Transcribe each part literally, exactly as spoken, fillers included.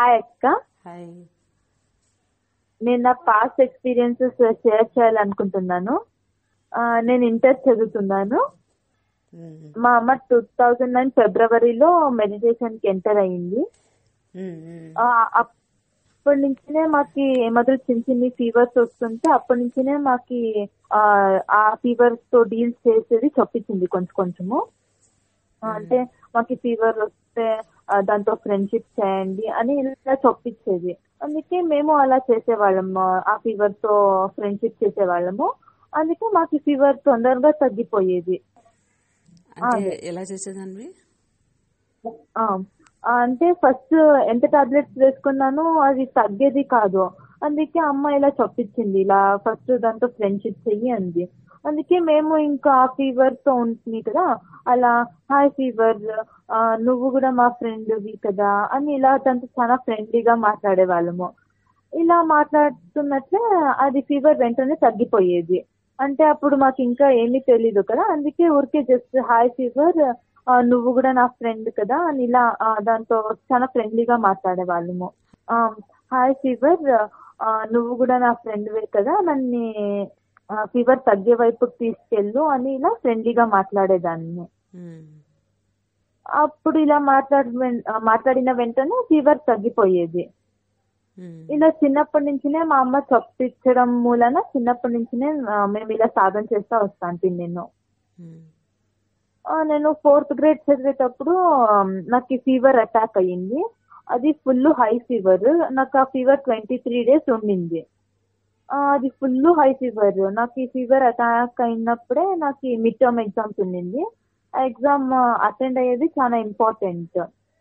Hi అక్క. Hi. నేను నా పాస్ట్ ఎక్స్పీరియన్సెస్ షేర్ చేయాలనుకుంటున్నాను. ఆ, నేను ఇంటర్ చదువుతున్నాను. మ్మ్. మా అమ్మ టూ థౌజండ్ నైన్ ఫిబ్రవరిలో మెడిటేషన్ కి ఎంటర్ అయ్యింది. మ్మ్, మ్మ్. ఆ, అప్పటి నుంచినే మాకి మొదలు చిన్న చిన్న ఫీవర్స్ వస్తుంటే అప్పటి నుంచినే మాకి ఆ, ఆ ఫీవర్స్ తో డీల్ చేసేది చెప్పించింది కొంచెం కొంచెము. ఆ, అంటే మాకు ఫీవర్ వస్తే ఆ, దాంతో ఫ్రెండ్షిప్ చేయండి అని ఇలా చొప్పించేది. అందుకే మేము అలా చేసేవాళ్ళము, ఆ ఫీవర్ తో ఫ్రెండ్షిప్ చేసేవాళ్ళము. అందుకే మాకు ఫీవర్ తొందరగా తగ్గిపోయేది. అంటే అదే. ఎలా చేసేదాన్ని? ఆ, అంటే ఫస్ట్ ఎంత టాబ్లెట్స్ వేసుకున్నానో అది తగ్గేది కాదు. అందుకే అమ్మ ఇలా చెప్పించింది, ఇలా ఫస్ట్ దాంతో ఫ్రెండ్షిప్ చెయ్యి అంది. అందుకే మేము ఇంకా ఆ ఫీవర్ తో ఉంటుంది కదా, అలా హాయ్ ఫీవర్, నువ్వు కూడా మా ఫ్రెండ్వి కదా అని ఇలా దాంతో చాలా ఫ్రెండ్లీగా మాట్లాడే వాళ్ళము. ఇలా మాట్లాడుతున్నట్లే అది ఫీవర్ వెంటనే తగ్గిపోయేది. అంటే అప్పుడు మాకు ఇంకా ఏమీ తెలీదు కదా, అందుకే ఊరికే జస్ట్ హాయ్ ఫీవర్, నువ్వు కూడా నా ఫ్రెండ్ కదా అని ఇలా ఆ, దాంతో చాలా ఫ్రెండ్లీగా మాట్లాడే వాళ్ళము. హాయ్ ఫీవర్, నువ్వు కూడా నా ఫ్రెండ్వే కదా, నన్ను ఫీవర్ తగ్గే వైపుకి తీసుకెళ్ళు అని ఇలా ఫ్రెండ్లీగా మాట్లాడేదాన్ని. మ్మ్. అప్పుడు ఇలా మాట్లాడి మాట్లాడిన వెంటనే ఫీవర్ తగ్గిపోయేది. మ్మ్. ఇలా చిన్నప్పటి నుంచినే మా అమ్మ చెప్పించడం మూలన చిన్నప్పటి నుంచినే ఆ, మేము ఇలా సాధన చేస్తా వస్తాను. నేను మ్మ్. ఆ, నేను ఫోర్త్ గ్రేడ్ చదివేటప్పుడు ఆ, నాకు ఫీవర్ అటాక్ అయ్యింది. అది ఫుల్ హై ఫీవర్. నాకు ఆ ఫీవర్ ట్వంటీ త్రీ డేస్ ఉండింది. ఆ, అది ఫుల్ హై ఫీవర్. నాకు ఈ ఫీవర్ అటాక్ అయినప్పుడే నాకు మిడ్ టర్మ్ ఎగ్జామ్స్ ఉండింది. ఆ ఎగ్జామ్ అటెండ్ అయ్యేది చాలా ఇంపార్టెంట్.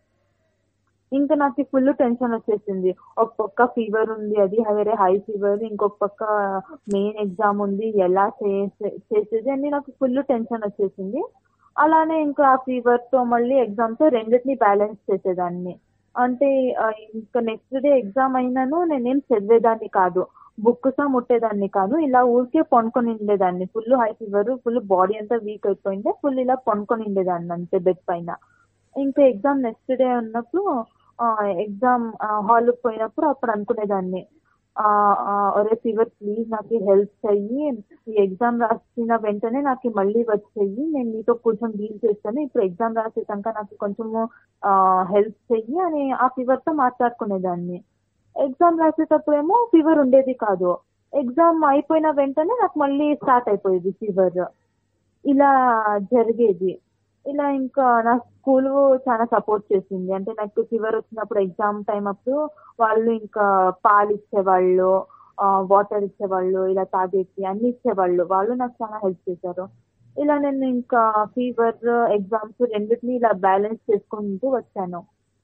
ఇంకా నాకు ఫుల్ టెన్షన్ వచ్చేసింది. ఒక పక్క ఫీవర్ ఉంది, అది వేరే హై ఫీవర్, ఇంకొక పక్క మెయిన్ ఎగ్జామ్ ఉంది, ఎలా చేసే చేసేది అని నాకు ఫుల్ టెన్షన్ వచ్చేసింది. అలానే ఇంకా ఆ ఫీవర్ తో మళ్ళీ ఎగ్జామ్ తో రెండింటిని బ్యాలెన్స్ చేసేదాన్ని. అంటే ఆ, ఇంకా నెక్స్ట్ డే ఎగ్జామ్ అయినాను నేనేం చదివేదాన్ని కాదు, బుక్స్ ముట్టేదాన్ని కాదు, ఇలా ఊరికే పొనుకొని ఉండేదాన్ని. Full high fever, full body అంతా వీక్ అయిపోయింది, ఫుల్ ఇలా పొనుకొని ఉండేదాన్ని అంతే బెడ్ పైన. ఇంకా ఎగ్జామ్ నెక్స్ట్ డే ఉన్నప్పుడు ఎగ్జామ్ హాల్ పోయినప్పుడు అప్పుడు అనుకునేదాన్ని, ఆ, ఆ, ఒరే ఫీవర్ ప్లీజ్ నాకు హెల్ప్ చెయ్యి, ఈ ఎగ్జామ్ రాసిన వెంటనే నాకు మళ్ళీ వచ్చేయి, నేను నీతో కొంచెం డీల్ చేస్తాను, ఇప్పుడు ఎగ్జామ్ రాసేసాక నాకు కొంచెము హెల్ప్ చెయ్యి అని ఆ ఫీవర్ తో మాట్లాడుకునేదాన్ని. ఎగ్జామ్ రాసేటప్పుడేమో ఫీవర్ ఉండేది కాదు, ఎగ్జామ్ అయిపోయిన వెంటనే నాకు మళ్ళీ స్టార్ట్ అయిపోయేది ఫీవర్. ఇలా జరిగేది. ఇలా ఇంకా నా స్కూల్ చాలా సపోర్ట్ చేసింది. అంటే నాకు ఫీవర్ వచ్చినప్పుడు ఎగ్జామ్ టైం అప్పుడు వాళ్ళు ఇంకా పాలు ఇచ్చేవాళ్ళు, వాటర్ ఇచ్చేవాళ్ళు, ఇలా తాగేసి అన్ని ఇచ్చేవాళ్ళు. వాళ్ళు నాకు చాలా హెల్ప్ చేశారు. ఇలా నేను ఇంకా ఫీవర్ ఎగ్జామ్స్ రెండింటిని ఇలా బ్యాలెన్స్ చేసుకుంటూ వచ్చాను.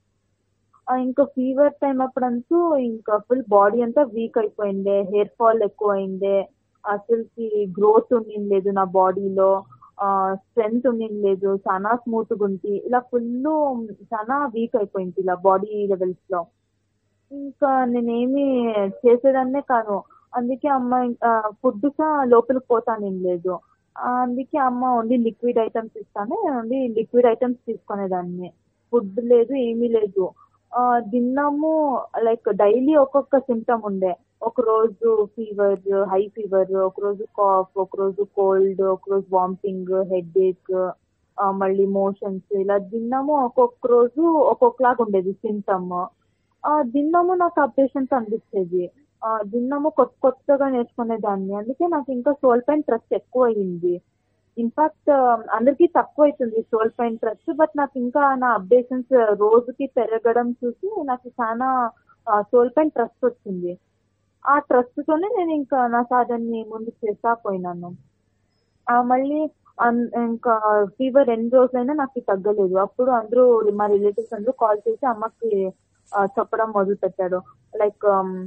ఆ, ఇంకా ఫీవర్ టైం అప్పుడంతూ ఇంకా ఫుల్ బాడీ అంతా వీక్ అయిపోయింది, హెయిర్ ఫాల్ ఎక్కువ అయింది, అసలుకి గ్రోత్ ఉండింది నా బాడీలో, స్ట్రెంగ్త్ ఉండింది, చాలా స్మూత్ గుంటి, ఇలా ఫుల్ చాలా వీక్ అయిపోయింది ఇలా బాడీ లెవెల్స్ లో. ఇంకా నేనేమి చేసేదాన్నే కాను. అందుకే అమ్మ ఫుడ్ లోపలికి పోతానేం లేదు. ఆ, అందుకే అమ్మ ఓన్లీ లిక్విడ్ ఐటమ్స్ ఇస్తానే, ఓన్లీ లిక్విడ్ ఐటమ్స్ తీసుకునేదాన్ని. ఫుడ్ లేదు, ఏమీ లేదు. ఆ, దిన్నము లైక్ డైలీ ఒక్కొక్క సిమ్టమ్ ఉండే. ఒక రోజు ఫీవర్, హై ఫీవర్, ఒక రోజు కాఫ్, ఒక రోజు కోల్డ్, ఒక రోజు వామిటింగ్, హెడ్ ఏక్, మళ్ళీ మోషన్స్, ఇలా దిన్నము ఒక్కొక్క రోజు ఒక్కొక్కలాగా ఉండేది సిమ్టమ్. ఆ, దిన్నము నాకు ఆ పేషెంట్ అనిపించేది. ఆ, దిన్నము కొత్త కొత్తగా నేర్చుకునేదాన్ని. అందుకే నాకు ఇంకా సోల్ పైన ట్రస్ట్ ఎక్కువ అయ్యింది. ఇన్ఫాక్ట్ అందరికీ తక్కువ అవుతుంది సోల్ పైన ట్రస్ట్, బట్ నాకు ఇంకా నా అప్డేషన్స్ రోజుకి పెరగడం చూసి నాకు చాలా సోల్ పైన ట్రస్ట్ వచ్చింది. ఆ ట్రస్ట్ తోనే నేను ఇంకా నా సాధనని ముందుకు చేస్తా పోయినాను. ఆ, మళ్ళీ అన్- ఇంకా ఫీవర్ ఎన్ని రోజులైనా నాకు తగ్గలేదు. అప్పుడు అందరూ మా రిలేటివ్స్ అందరూ కాల్ చేసి అమ్మకి ఆ, చెప్పడం మొదలు పెట్టాడు. లైక్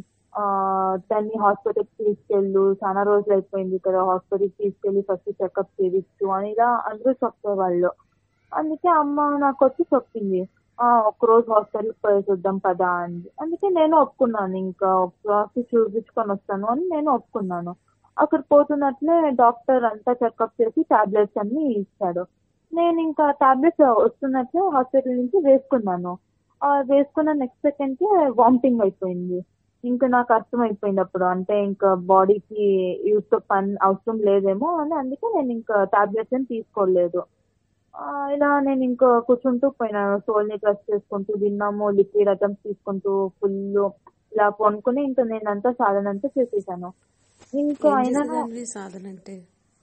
దాన్ని హాస్పిటల్కి తీసుకెళ్ళు, చాలా రోజులు అయిపోయింది కదా, హాస్పిటల్కి తీసుకెళ్ళి ఫస్ట్ చెకప్ చేయించు అని ఇలా అందరూ చెప్పేవాళ్ళు. అందుకే అమ్మ నాకు వచ్చి చెప్పింది, ఆ, ఒక్క రోజు హాస్పిటల్కి పోయి చూద్దాం పదా అంది. అందుకే నేను ఒప్పుకున్నాను, ఇంకా ఒకసారి చూపించుకొని వస్తాను అని నేను ఒప్పుకున్నాను. అక్కడ పోతున్నట్లే డాక్టర్ అంతా చెకప్ చేసి టాబ్లెట్స్ అన్ని ఇచ్చాడు. నేను ఇంకా టాబ్లెట్స్ వస్తున్నట్లే హాస్పిటల్ నుంచి వేసుకున్నాను. ఆ వేసుకున్న నెక్స్ట్ సెకండ్ కి వామిటింగ్ అయిపోయింది. ఇంకా నాకు అర్థం అయిపోయింది అప్పుడు, అంటే ఇంకా బాడీకి యూస్ పని అవసరం లేదేమో అని, అందుకే నేను ఇంకా టాబ్లెట్స్ ఏం తీసుకోలేదు. ఆ, ఇలా నేను ఇంకా కూర్చుంటూ పోయినాను, సోల్ని ప్రెస్ చేసుకుంటూ తిన్నాము, లిక్విడ్ ఐటమ్స్ తీసుకుంటూ ఫుల్ ఇలా పనుకుని ఇంకా నేనంతా సాధన అంతా చేసేసాను. ఇంకా ఏం అయినాను చేసేదానివి సాధన అంటే?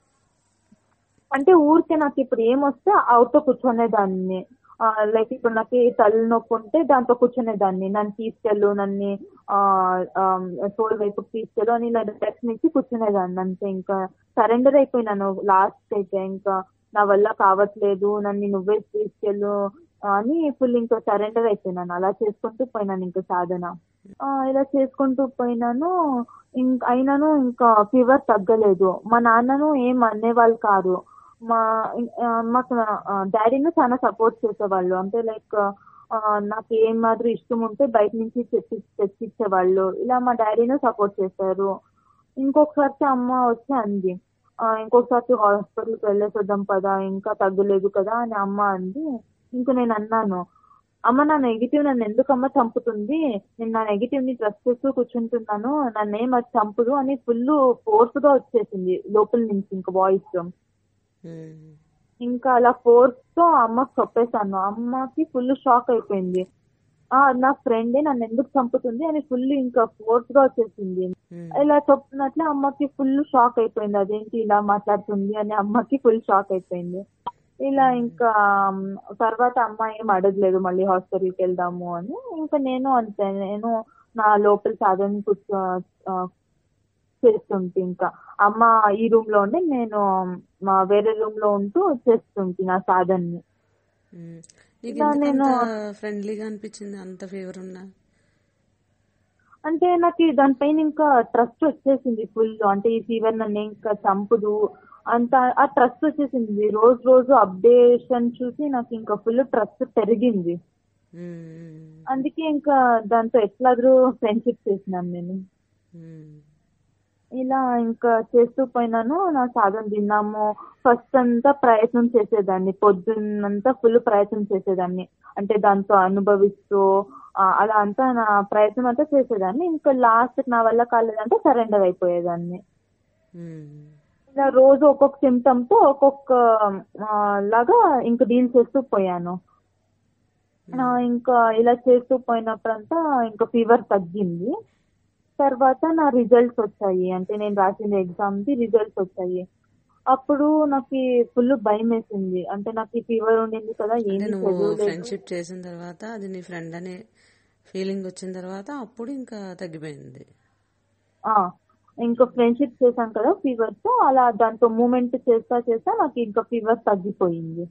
అంటే ఊరికే నాకు ఇప్పుడు ఏమొస్తే అవుతో కూర్చునేదాన్ని. లైక్ ఇప్పుడు నాకు తలనొప్పి ఉంటే దాంతో కూర్చునేదాన్ని, నన్ను తీసుకెళ్ళు, నన్ను సోల్ వైపుకి తీసుకెళ్ళు అని ఇలా డైరెక్షన్ ఇచ్చి కూర్చునేదాన్ని అంతే. ఇంకా సరెండర్ అయిపోయినాను లాస్ట్ అయితే, ఇంకా నా వల్ల కావట్లేదు, నన్ను నువ్వే తీసుకెళ్ళు అని ఫుల్ ఇంకా సరెండర్ అయిపోయినాను. అలా చేసుకుంటూ పోయినాను ఇంకా సాధన. ఆ, ఇలా చేసుకుంటూ పోయినాను. ఇంక అయినాను ఇంకా ఫీవర్ తగ్గలేదు. మా నాన్నను ఏం అనేవాళ్ళు కాదు. మా ఆ, మాకు డాడీను చాలా సపోర్ట్ చేసేవాళ్ళు. అంటే లైక్ నాకు ఏం మాత్రం ఇష్టం ఉంటే బయట నుంచి తెచ్చి తెచ్చిచ్చేవాళ్ళు. ఇలా మా డాడీను సపోర్ట్ చేశారు. ఇంకొకసారి అమ్మ వచ్చి అంది, "ఆ, ఇంకొకసారి హాస్పిటల్కి వెళ్ళేసి వద్దాం పదా, ఇంకా తగ్గలేదు కదా" అని అమ్మ అంది. ఇంక నేను అన్నాను, "అమ్మ, నా నెగిటివ్ నన్ను ఎందుకమ్మ చంపుతుంది, నేను నా నెగిటివ్ ని ట్రస్ట్ చేస్తూ కూర్చుంటున్నాను, నన్ను ఏం అది చంపుదు" అని ఫుల్ ఫోర్స్ గా వచ్చేసింది లోపల నుంచి ఇంకా వాయిస్. ఉమ్. ఇంకా అలా ఫోర్స్ తో అమ్మకి చెప్పేశాను. అమ్మకి ఫుల్ షాక్ అయిపోయింది. ఆ నా ఫ్రెండే నన్ను ఎందుకు చంపుతుంది అని ఫుల్ ఇంకా ఫోర్స్ గా వచ్చేసింది. ఉమ్. ఇలా చెప్తున్నట్లే అమ్మకి ఫుల్ షాక్ అయిపోయింది. అదేంటి ఇలా మాట్లాడుతుంది అని అమ్మకి ఫుల్ షాక్ అయిపోయింది. ఇలా ఇంకా మ్, తర్వాత అమ్మ ఏం అడగలేదు మళ్ళీ హాస్పిటల్కి వెళ్దాము అని. ఇంకా నేను అంతే, నేను నా లోపల సాధన కూర్చో ఆ, చేస్తుంటే ఇంకా అమ్మ ఈ రూమ్ లో ఉండి నేను మా వేరే రూమ్ లో ఉంటూ చేస్తుంటే నా సాధనని. ఉమ్. నీకు ఇలా ఎందుకు నేను అంత ఫ్రెండ్లీగా అనిపించింది అంత ఫీవర్ ఉన్నా? అంటే నాకు ఈ దానిపైన ఇంకా ట్రస్ట్ వచ్చేసింది ఫుల్. అంటే ఈ ఫీవర్ నన్ను ఇంకా చంపదు అంత ఆ ట్రస్ట్ వచ్చేసింది. రోజు రోజు అప్డేషన్ చూసి నాకు ఇంకా ఫుల్ ట్రస్ట్ పెరిగింది. ఉమ్. అందుకే ఇంకా దాంతో ఎట్లాగూ ఫ్రెండ్షిప్ చేసినాను నేను. ఉమ్. ఇలా ఇంకా చేస్తూ పోయినాను. నా సాధన తిన్నాము. ఫస్ట్ అంతా ప్రయత్నం చేసేదాన్ని, పొద్దున్నంతా ఫుల్ ప్రయత్నం చేసేదాన్ని, అంటే దాంతో అనుభవిస్తూ ఆ, అలా అంతా నా ప్రయత్నం అంతా చేసేదాన్ని. ఇంకా లాస్ట్ నా వల్ల కాలేదంటే సరెండర్ అయిపోయేదాన్ని. ఉమ్. ఇలా రోజు ఒక్కొక్క సిమ్టమ్ తో ఒక్కొక్క ఆ, లాగా ఇంకా డీల్ చేస్తూ పోయాను. ఆ, ఉమ్. ఇంకా ఇలా చేస్తూ పోయినప్పుడంతా ఇంకా ఫీవర్ తగ్గింది. తర్వాత నా రిజల్ట్స్ వచ్చాయి, అంటే నేను రాసిన ఎగ్జామ్ కి రిజల్ట్స్ వచ్చాయి. అప్పుడు నాకు ఫుల్ భయం వేసింది. అంటే నాకు ఈ ఫీవర్ ఉండింది కదా, అంటే ఏమీ నువ్వు చదవలేదు. ఫ్రెండ్షిప్ చేసిన తర్వాత అది నీ ఫ్రెండ్ అనే ఫీలింగ్ వచ్చిన తర్వాత అప్పుడు ఇంకా తగ్గిపోయింది. ఆ ఇంకా ఫ్రెండ్షిప్ చేశాను కదా ఫీవర్ తో, అలా దాంతో మూమెంట్ చేస్తా చేస్తా నాకు ఇంకా ఫీవర్ తగ్గిపోయింది.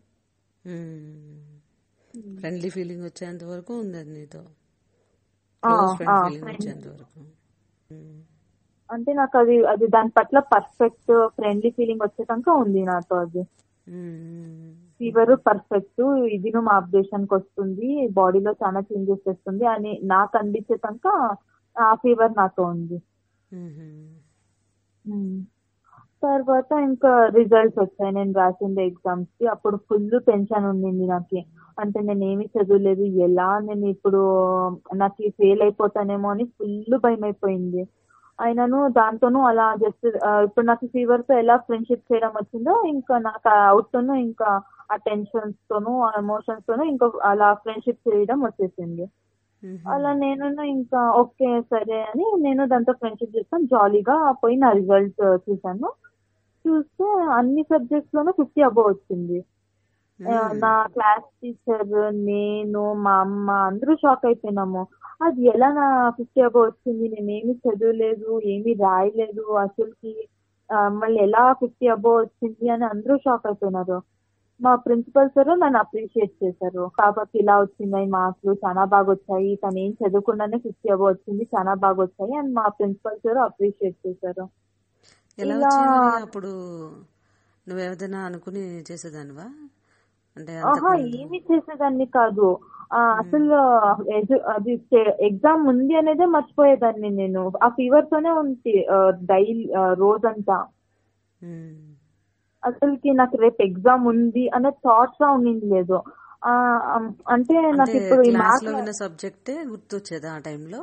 ఫ్రెండ్లీ ఫీలింగ్ వచ్చేంత వరకు ఉంది అది నీతో, ఆ, క్లోజ్ ఫ్రెండ్ ఆ, ఫీలింగ్ friend. వచ్చేంత వరకు. ఉమ్. అంటే నాకు అది అది దాని పట్ల పర్ఫెక్ట్ ఫ్రెండ్లీ ఫీలింగ్ వచ్చేదాకా ఉంది నాతో. అది ఉమ్. ఫీవర్ పర్ఫెక్ట్, ఇది మా అప్డేషన్ కి వస్తుంది, బాడీలో చాలా చేంజెస్ చేస్తుంది అని నాకు అనిపించేదాక ఆ ఫీవర్ నాతో ఉంది. ఉమ్. ఉమ్. తర్వాత ఇంకా రిజల్ట్స్ వచ్చాయి నేను రాసిన ఎగ్జామ్స్ కి. అప్పుడు ఫుల్ టెన్షన్ ఉండింది నాకు. అంటే నేను ఏమి చదవలేదు, ఎలా నేను ఇప్పుడు నాకు ఫెయిల్ అయిపోతానేమో అని ఫుల్ భయం అయిపోయింది. అయినాను దాంతోనూ అలా జస్ట్ ఇప్పుడు నాకు ఫీవర్ తో ఎలా ఫ్రెండ్షిప్ చేయడం వచ్చిందో, ఇంకా నాకు అవుట్ తోనూ ఇంకా ఆ టెన్షన్స్ తోనూ ఆ ఎమోషన్స్ తోనూ ఇంకా అలా ఫ్రెండ్షిప్ చేయడం వచ్చేసింది. ఉమ్. అలా నేను ఇంకా ఓకే సరే అని నేను దాంతో ఫ్రెండ్షిప్ చేస్తాను, జాలీగా పోయి నా రిజల్ట్ చూసాను. చూస్తే అన్ని సబ్జెక్ట్స్ లోనూ ఫిఫ్టీ అబోవ్ వచ్చింది. ఆ, నా క్లాస్ టీచర్, నేను, మా అమ్మ అందరూ షాక్ అయిపోయినాము. అది ఎలా నా ఫిఫ్టీ అబోవ్ వచ్చింది, నేను ఏమి చదవలేదు, ఏమి రాయలేదు అసలుకి, ఆ, మళ్ళీ ఎలా ఫిఫ్టీ అబోవ్ వచ్చింది అని అందరూ షాక్ అయిపోయినారు. మా ప్రిన్సిపల్ సార్ నన్ను అప్రిషియేట్ చేశారు. పాపకి ఇలా వచ్చింది, మార్కులు చాలా బాగా వచ్చాయి, తను ఏం చదవకుండానే ఫిఫ్టీ అబోవ్ వచ్చింది, చాలా బాగా వచ్చాయి అని మా ప్రిన్సిపల్ సార్ అప్రిషియేట్ చేశారు. ఎలా ఇలా వచ్చాయి మరి అప్పుడు? నువ్వేదైనా అనుకుని చేసేదానివా? అంటే ఆహా అంతకుముందు ఏమి చేసేదాన్ని కాదు. ఆ, అసలు ఎగ్జ- అది ఎగ్జామ్ ఉంది అనేదే మర్చిపోయేదాన్ని నేను. ఆ ఫీవర్ తోనే ఉంది డైలీ రోజంతా. ఉమ్. అసలుకి నాకు రేపు ఎగ్జామ్ ఉంది అనే థాట్స్ గా ఉండింది లేదు. ఆ, అమ్, అంటే అంటే నాకు ఇప్పుడు ఈ క్లాస్ లో మ్యాథ్స్ విన్న సబ్జెక్టే గుర్తొచ్చేదా ఆ టైంలో?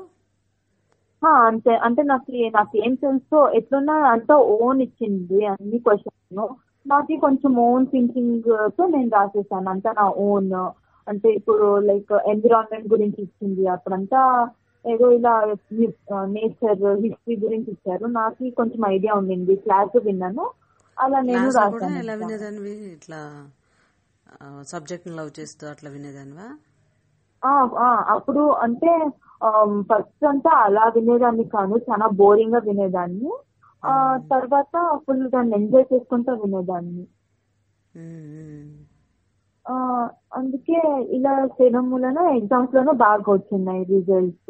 అంతే. అంటే నాకు నాకు ఏం తెలుసో ఎట్లున్నా అంతా ఓన్ ఇచ్చింది అన్ని క్వశ్చన్స్. నాకు కొంచెం ఓన్ థింకింగ్ తో నేను రాసేసాను అంతా నా ఓన్. అంటే ఇప్పుడు లైక్ ఎన్విరాన్మెంట్ గురించి ఇచ్చింది అప్పుడంతా ఏదో ఇలా నేచర్ హిస్టరీ గురించి ఇచ్చారు. నాకు కొంచెం ఐడియా ఉండింది, క్లాస్ విన్నాను, అలా నేను క్లాస్ లో కూడా రాశాను ఎలా ఎగ్జామ్. వినేదానివి? ఇట్లా సబ్జెక్ట్ లవ్ చేస్తూ అట్లా వినేదానివా? ఆ, ఆ, అప్పుడు అంటే ఫస్ట్ అంతా అలా వినేదాన్ని కాదు, చాలా బోరింగ్ గా వినేదాన్ని. ఆ ఉమ్, తర్వాత ఫుల్ దాన్ని ఎంజాయ్ చేసుకుంటూ వినేదాన్ని. ఉమ్, ఆ అందుకే ఇలా చేయడం వలన ఎగ్జామ్స్ లోనూ బాగా వచ్చినాయి రిజల్ట్స్.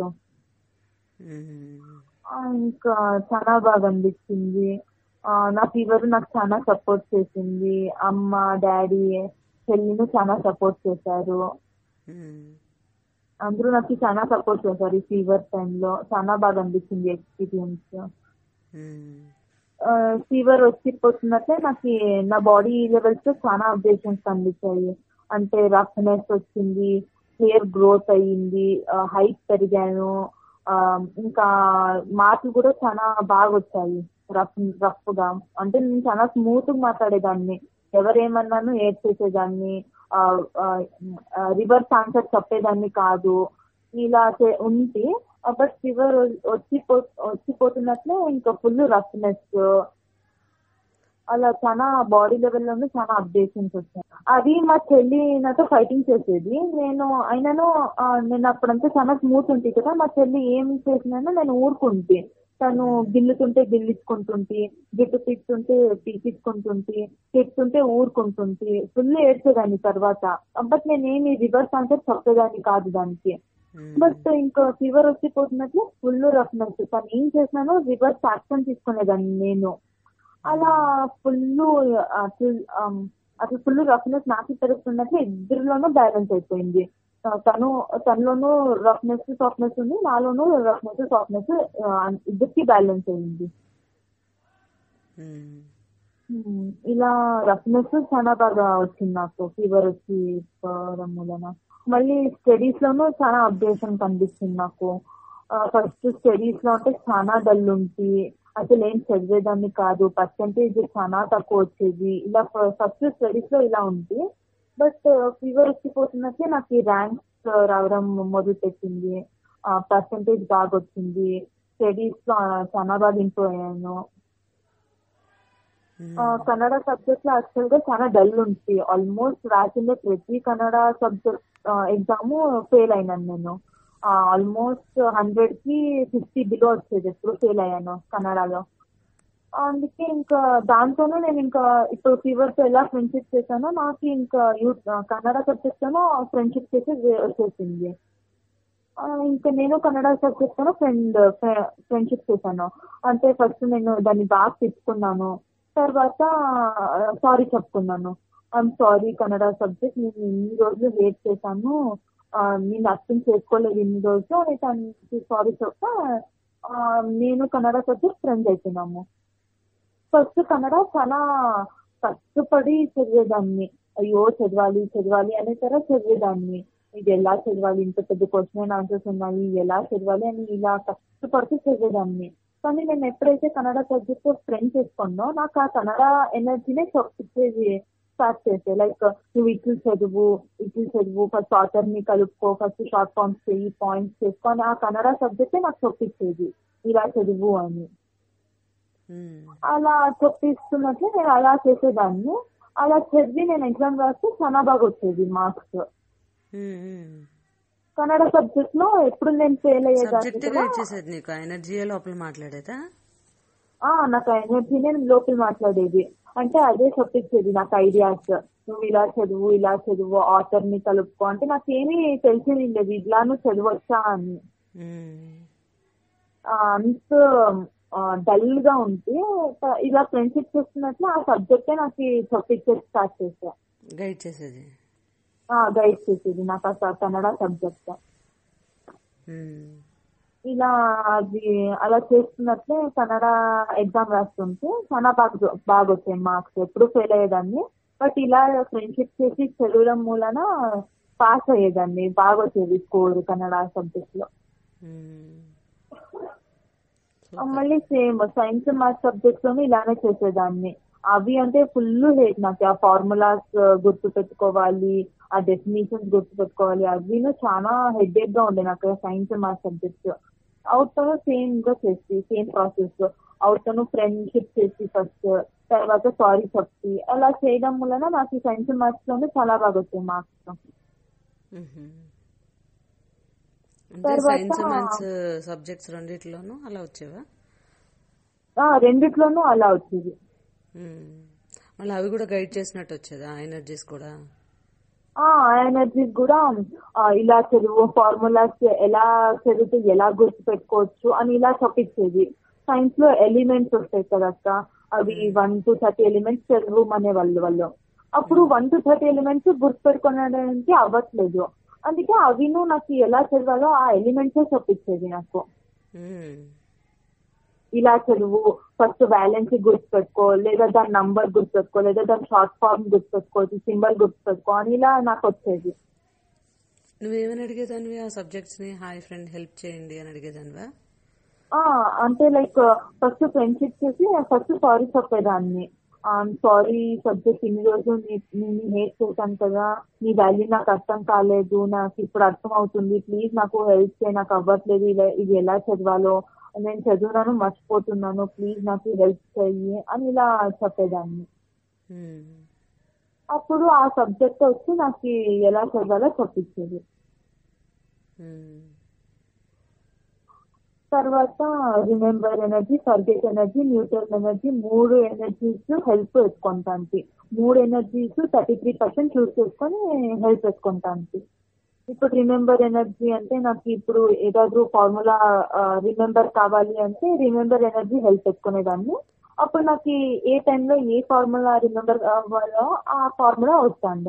ఉమ్, ఇంకా చాలా బాగా అనిపించింది. ఆ, నా ఫీవర్ నాకు చాలా సపోర్ట్ చేసింది. అమ్మ, డాడీ, చెల్లిని చాలా సపోర్ట్ చేశారు. ఉమ్, అందరూ నాకు చాలా సపోర్ట్ చేశారు ఈ ఫీవర్ టైంలో. చాలా బాగా అనిపించింది ఎక్స్పీరియన్స్. ఉమ్, ఫీవర్ వచ్చిపోతున్నట్లే నాకు నా బాడీ లెవెల్స్ లో చాలా అప్డేషన్స్ కనిపించాయి. అంటే రఫ్నెస్ వచ్చింది, హెయిర్ గ్రోత్ అయ్యింది, హైట్ పెరిగాను. ఆ, ఇంకా మాటలు కూడా చాలా బాగా వచ్చాయి. రఫ్ రఫ్ గా అంటే నేను చాలా స్మూత్ గా మాట్లాడేదాన్ని. ఎవరేమన్నాను ఏడ్ చేసేదాన్ని, రివర్స్ ఆన్సర్ చెప్పేదాన్ని కాదు. ఇలా చే- ఉంటే బట్ ఫీవర్ వచ్చిపో వచ్చిపోతున్నట్లే ఇంకా ఫుల్ రఫ్నెస్, అలా చాలా బాడీ లెవెల్లోనే చాలా అప్డేషన్స్ వచ్చాయి. అది మా చెల్లి నాతో ఫైటింగ్ చేసేది. నేను అయినాను ఆ, నేను అప్పుడంతా చాలా స్మూత్ ఉంటుంది కదా, మా చెల్లి ఏం చేసినానో నేను ఊరుకుంటే. తను గిల్లుతుంటే గిల్లించుకుంటుంటే, గిట్టు పీక్తుంటే పీకించుకుంటుంటే, తిట్టుంటే ఊరుకుంటుంటే, ఫుల్ ఏడ్చేదాన్ని తర్వాత. బట్ నేనేమి రివర్స్ ఆన్సర్ చెప్పేదాన్ని కాదు దానికి. ఉమ్, బట్ ఇంకా ఫీవర్ వచ్చిపోతున్నట్లు ఫుల్ రఫ్నెస్, తను ఏం చేసినానో రివర్స్ యాక్షన్ తీసుకునేదాన్ని నేను. అలా ఫుల్ అసలు ఆమ్, అసలు ఫుల్ రఫ్నెస్ నాకు పెరుగుతున్నట్లు ఇద్దరిలోనూ బ్యాలెన్స్ అయిపోయింది. ఆ, తను తనలోనూ రఫ్నెస్ సాఫ్ట్నెస్ ఉంది, నాలోనూ రఫ్నెస్ సాఫ్ట్నెస్, ఇద్దరికి బ్యాలెన్స్ అయింది. ఉమ్, ఉమ్, ఇలా రఫ్నెస్ చాలా బాగా వచ్చింది నాకు ఫీవర్ వచ్చి పోవడం వలన. మళ్ళీ స్టడీస్ లోనూ చాలా అప్డేషన్ కనిపిస్తుంది నాకు. ఫస్ట్ స్టడీస్ లో అంటే చాలా డల్ ఉంటి, అసలు ఏం చదివేదాన్ని కాదు, పర్సంటేజ్ చాలా తక్కువ వచ్చేది. ఇలా ఫస్ట్ స్టడీస్ లో ఇలా ఉంది. బట్ ఫీవర్ వచ్చిపోతున్నట్లే నాకు ఈ ర్యాంక్స్ రావడం మొదలు పెట్టింది, పర్సంటేజ్ బాగా వచ్చింది, స్టడీస్ లో ఆ, చాలా బాగా ఇంప్రూవ్ అయ్యాను. ఆ, ఉమ్, కన్నడ సబ్జెక్ట్ లో యాక్చువల్ గా చాలా డల్ ఉంటుంది. ఆల్మోస్ట్ రాసిన ప్రతి కన్నడ సబ్జెక్ట్ ఎగ్జామ్ ఫెయిల్ అయినాను నేను. ఆల్మోస్ట్ హండ్రెడ్ కి ఫిఫ్టీ బిలో వచ్చేది, ఎప్పుడు ఫెయిల్ అయ్యాను కన్నడలో. అందుకే ఇంకా దాంతోనే నేను ఇంకా ఇప్పుడు ఫీవర్ తో ఎలా ఫ్రెండ్షిప్ చేశానో నాకు ఇంకా యూ- కన్నడ సబ్జెక్ట్ తోనూ ఫ్రెండ్షిప్ చేసి వచ్చేసింది. ఆ, ఇంకా నేను కన్నడ సబ్జెక్ట్ తో ఫ్రెండ్ ఫ్రెండ్షిప్ చేశాను. అంటే ఫస్ట్ నేను దాన్ని బాగా తిట్టుకున్నాను, తర్వాత సారీ చెప్పుకున్నాను. ఐఎమ్ సారీ కన్నడ సబ్జెక్ట్, నేను ఇన్ని రోజులు వెయిట్ చేశాను, ఆ, నేను అర్థం చేసుకోలేదు ఇన్ని రోజులు అని తనకి సారీ చెప్తా. ఆ, నేను కన్నడ సబ్జెక్ట్ ఫ్రెండ్స్ అయిపోయినాము. ఫస్ట్ కన్నడ చాలా కష్టపడి చదివేదాన్ని. అయ్యో చదవాలి చదవాలి అనే తర్వాత చదివేదాన్ని. ఇది ఎలా చదవాలి, ఇంత పెద్ద క్వశ్చన్ అండ్ ఆన్సర్స్ ఉన్నాయి, ఎలా చదవాలి అని ఇలా కష్టపడుతూ చదివేదాన్ని. కానీ నేను ఎప్పుడైతే కన్నడ సబ్జెక్ట్ ఫ్రెండ్ చేసుకున్నానో నాకు ఆ కన్నడ ఎనర్జీనే చొప్పించేది స్టార్ట్ చేసే. లైక్ నువ్వు ఇట్లు చదువు ఇట్లు చదువు, ఫస్ట్ ఆథర్ ని కలుపుకో, ఫస్ట్ షార్ట్ ఫార్మ్స్ చెయ్యి, పాయింట్స్ చేసుకో అని ఆ కన్నడ సబ్జెక్టే నాకు చొప్పించేది, ఇలా చదువు అని. ఉమ్, అలా చొప్పిస్తున్నట్లు నేను అలా చేసేదాన్ని. అలా చదివి నేను ఎగ్జామ్ రాస్తే చాలా బాగా వచ్చేది మార్క్స్. ఉమ్, ఉమ్. కన్నడ సబ్జెక్ట్ లో ఎప్పుడు నేను ఫెయిల్ అయ్యేదాన్ని సబ్జెక్టే కదా. గైడ్ చేసేది నీకు, ఆ ఎనర్జీయే లోపల మాట్లాడేదా? ఆ, నాకు ఎనర్జీ నేను లోపల మాట్లాడేది. అంటే అదే చెప్పించేది నాకు ఐడియాస్. నువ్వు ఇలా చదువు ఇలా చదువు, ఆథర్ ని కలుపుకో అంటే నాకేమీ తెలిసేది లేదు, ఇలాను చదవచ్చా అని. ఉమ్, ఆ, అంత డల్ గా ఉంటే త- ఇలా ఫ్రెండ్షిప్ చేస్తున్నట్లు ఆ సబ్జెక్టే నాకు చెప్పించేది స్టార్ట్ చేసా. గైడ్ చేసేది. గైడ్ చేసేది నాకు ఆ కన్నడ సబ్జెక్ట్. ఉమ్, ఇలా అది అలా చేస్తున్నట్లే కన్నడ ఎగ్జామ్ రాస్తుంటే చాలా బాగా బాగా వచ్చాయి మార్క్స్. ఎప్పుడు ఫెయిల్ అయ్యేదాన్ని, బట్ ఇలా ఫ్రెండ్షిప్ చేసి చదవడం మూలన పాస్ అయ్యేదాన్ని, బాగా వచ్చేది స్కోర్ కన్నడ సబ్జెక్ట్ లో. మళ్ళీ సేమ్ సైన్స్ మ్యాథ్స్ సబ్జెక్ట్స్ లోనే ఇలానే చేసేదాన్ని. అవి అంటే ఫుల్ హేట్ నాకు. ఆ ఫార్ములాస్ గుర్తు పెట్టుకోవాలి, ఆ డెఫినేషన్స్ గుర్తు పెట్టుకోవాలి, అవి చాలా హెడేక్ గా ఉండే నాకు సైన్స్ మ్యాథ్స్ సబ్జెక్ట్స్. అవుట్తోనూ సేమ్ గా చేసి సేమ్ ప్రాసెస్ అవుట్తోనూ ఫ్రెండ్షిప్ చేసి ఫస్ట్, తర్వాత సారీ చెప్పి అలా చేయడం వలన నాకు ఈ సైన్స్ మ్యాథ్స్ లోనే చాలా బాగా వచ్చాయి మార్క్స్. సైన్స్ మ్యాథ్స్ సబ్జెక్ట్స్ రెండిట్లోనూ అలా వచ్చేవా? రెండిట్లోనూ అలా వచ్చేది. మళ్ళీ అవి కూడా గైడ్ చేసినట్టు వచ్చేదా ఎనర్జీస్ కూడా? ఆ ఎనర్జీస్ కూడా ఇలా చదువు, ఫార్ములాస్ ఎలా చదివితే ఎలా గుర్తు పెట్టుకోవచ్చు అని ఇలా చెప్పించేది. సైన్స్ లో ఎలిమెంట్స్ వస్తాయి కదా అక్క, అవి వన్ టు థర్టీ ఎలిమెంట్స్ చదువు అనే వాళ్ళు వాళ్ళు అప్పుడు వన్ టు థర్టీ ఎలిమెంట్స్ గుర్తు పెట్టుకోవడానికి అవ్వట్లేదు. అందుకే అవిను నాకు ఎలా చదవాలో ఆ ఎలిమెంట్సే చెప్పించేది నాకు. ఇలా చదువు, ఫస్ట్ బ్యాలెన్స్ గుర్తు పెట్టుకో, లేదా దాని నంబర్ గుర్తు పెట్టుకో, లేదా దాని షార్ట్ ఫార్మ్ గుర్తు పెట్టుకోవచ్చు, సింబల్ గుర్తు పెట్టుకో అని ఇలా నాకు వచ్చేది. నువ్వేమని అడిగేదానివి ఆ సబ్జెక్ట్స్ ని? హాయ్ ఫ్రెండ్ హెల్ప్ చేయండి అని అడిగేదానివా? అంటే లైక్ ఫస్ట్ ఫ్రెండ్షిప్ చేసి ఫస్ట్ సారీ చెప్పేదాన్ని. సారీ సబ్జెక్ట్ ఇన్ని రోజులు నేను హేట్ చేశాను కదా, నీ వాల్యూ నాకు అర్థం కాలేదు, నాకు ఇప్పుడు అర్థం అవుతుంది, ప్లీజ్ నాకు హెల్ప్ చేయి, నాకు అవ్వట్లేదు ఇలా ఇది ఎలా చదవాలో, నేను చదువునాను మర్చిపోతున్నాను, ప్లీజ్ నాకు హెల్ప్ చెయ్యి అని ఇలా చెప్పేదాన్ని. అప్పుడు ఆ సబ్జెక్ట్ వచ్చి నాకు ఎలా చదవాలో చెప్పించేది. తర్వాత remember energy, forget energy, neutral energy, మూడు ఎనర్జీస్ హెల్ప్ వేసుకుంటానికి. మూడు energies thirty three percent choose చేసుకొని హెల్ప్ వేసుకుంటానికి. ఇప్పుడు రిమెంబర్ ఎనర్జీ అంటే నాకు ఇప్పుడు ఏదాద్రు ఫార్ములా రిమెంబర్ కావాలి అంటే రిమెంబర్ ఎనర్జీ హెల్ప్ పెట్టుకునేదాన్ని. అప్పుడు నాకు ఏ టైంలో ఏ ఫార్ములా రిమెంబర్ కావాలో ఆ ఫార్ములా వస్తుండ.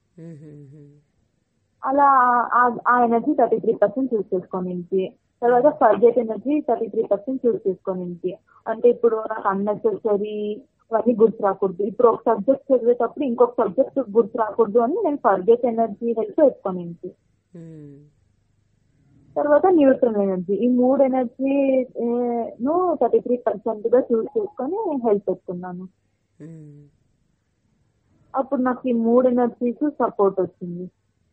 అలా ఆ energy thirty three percent choose చేసుకోనికి. తర్వాత forget energy thirty three percent choose చేసుకోనికి. అంటే ఇప్పుడు నాకు అన్నెసెసరీ అవన్నీ గుర్తు రాకూడదు, ఇప్పుడు ఒక సబ్జెక్ట్ చదివేటప్పుడు ఇంకొక సబ్జెక్ట్ గుర్తు రాకూడదు అని నేను ఫర్గెట్ ఎనర్జీ హెల్ప్ వేసుకోనికి. తర్వాత న్యూట్రల్ ఎనర్జీ, ఈ మూడు ఎనర్జీ ను థర్టీ త్రీ పర్సెంట్ గా చూస్ చేసుకొని హెల్ప్ పెట్టుకున్నాను. అప్పుడు నాకు ఈ మూడు ఎనర్జీస్ సపోర్ట్ వచ్చింది.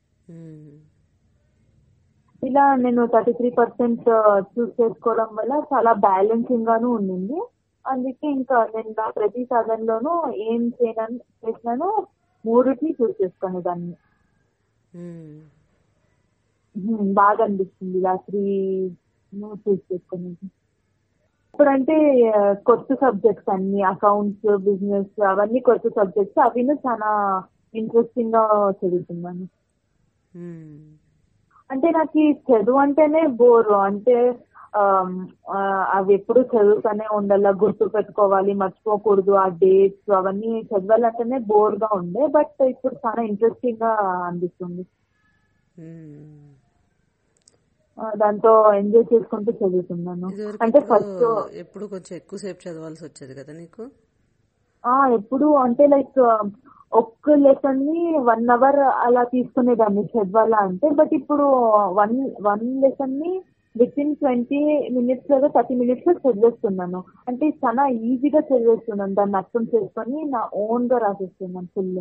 ఇలా నేను థర్టీ త్రీ పర్సెంట్ చూస్ చేసుకోవడం వల్ల చాలా బ్యాలెన్సింగ్ గాను ఉండింది. అందుకే ఇంకా నేను నా ప్రతి సాధనలోనూ ఏం చేయను చేసినానో మూడుని చూస్ చేసుకునే దాన్ని. బాగా అనిపిస్తుంది ఇలా త్రీ చూస్ చేసుకునేది. ఇప్పుడంటే కొత్త సబ్జెక్ట్స్ అన్ని అకౌంట్స్, బిజినెస్ అవన్నీ కొత్త సబ్జెక్ట్స్, అవి చాలా ఇంట్రెస్టింగ్ గా చదువుతున్నాను. అంటే నాకు ఈ చదువు అంటేనే బోర్. అంటే అవి ఎప్పుడు చదువుతూనే ఉండాల, గుర్తు పెట్టుకోవాలి, మర్చిపోకూడదు, ఆ డేట్స్ అవన్నీ చదవాలంటేనే బోర్ గా ఉండే. బట్ ఇప్పుడు చాలా ఇంట్రెస్టింగ్ గా అనిపిస్తుంది. దాంతో ఎంజాయ్ చేసుకుంటూ చదువుతున్నాను. అంటే ఫస్ట్ ఎప్పుడు కొంచెం ఎక్కువసేపు చదవాల్సి వచ్చేది కదా నీకు? ఎప్పుడు అంటే లైక్ ఒక్క లెసన్ ని వన్ అవర్ అలా తీసుకునేదాన్ని చదవాలా అంటే. బట్ ఇప్పుడు వన్ వన్ లెసన్ ని విత్ ఇన్ ట్వంటీ మినిట్స్ లేదా థర్టీ మినిట్స్ లో చదివేస్తున్నాను. అంటే చాలా ఈజీగా చదివేస్తున్నాను, దాన్ని అర్థం చేసుకొని నా ఓన్ గా రాసేస్తున్నాను. ఫుల్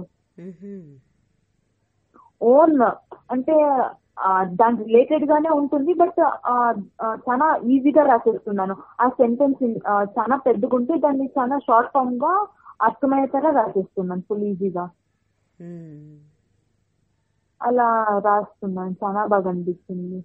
ఓన్ అంటే దాని రిలేటెడ్ గానే ఉంటుంది, బట్ చాలా ఈజీగా రాసేస్తున్నాను. ఆ సెంటెన్స్ చాలా పెద్దగుంటే దాన్ని చాలా షార్ట్ ఫామ్ గా అర్థమయ్యేలా రాసేస్తున్నాను ఫుల్ ఈజీగా. అలా రాస్తున్నాను, చాలా బాగా అనిపిస్తుంది.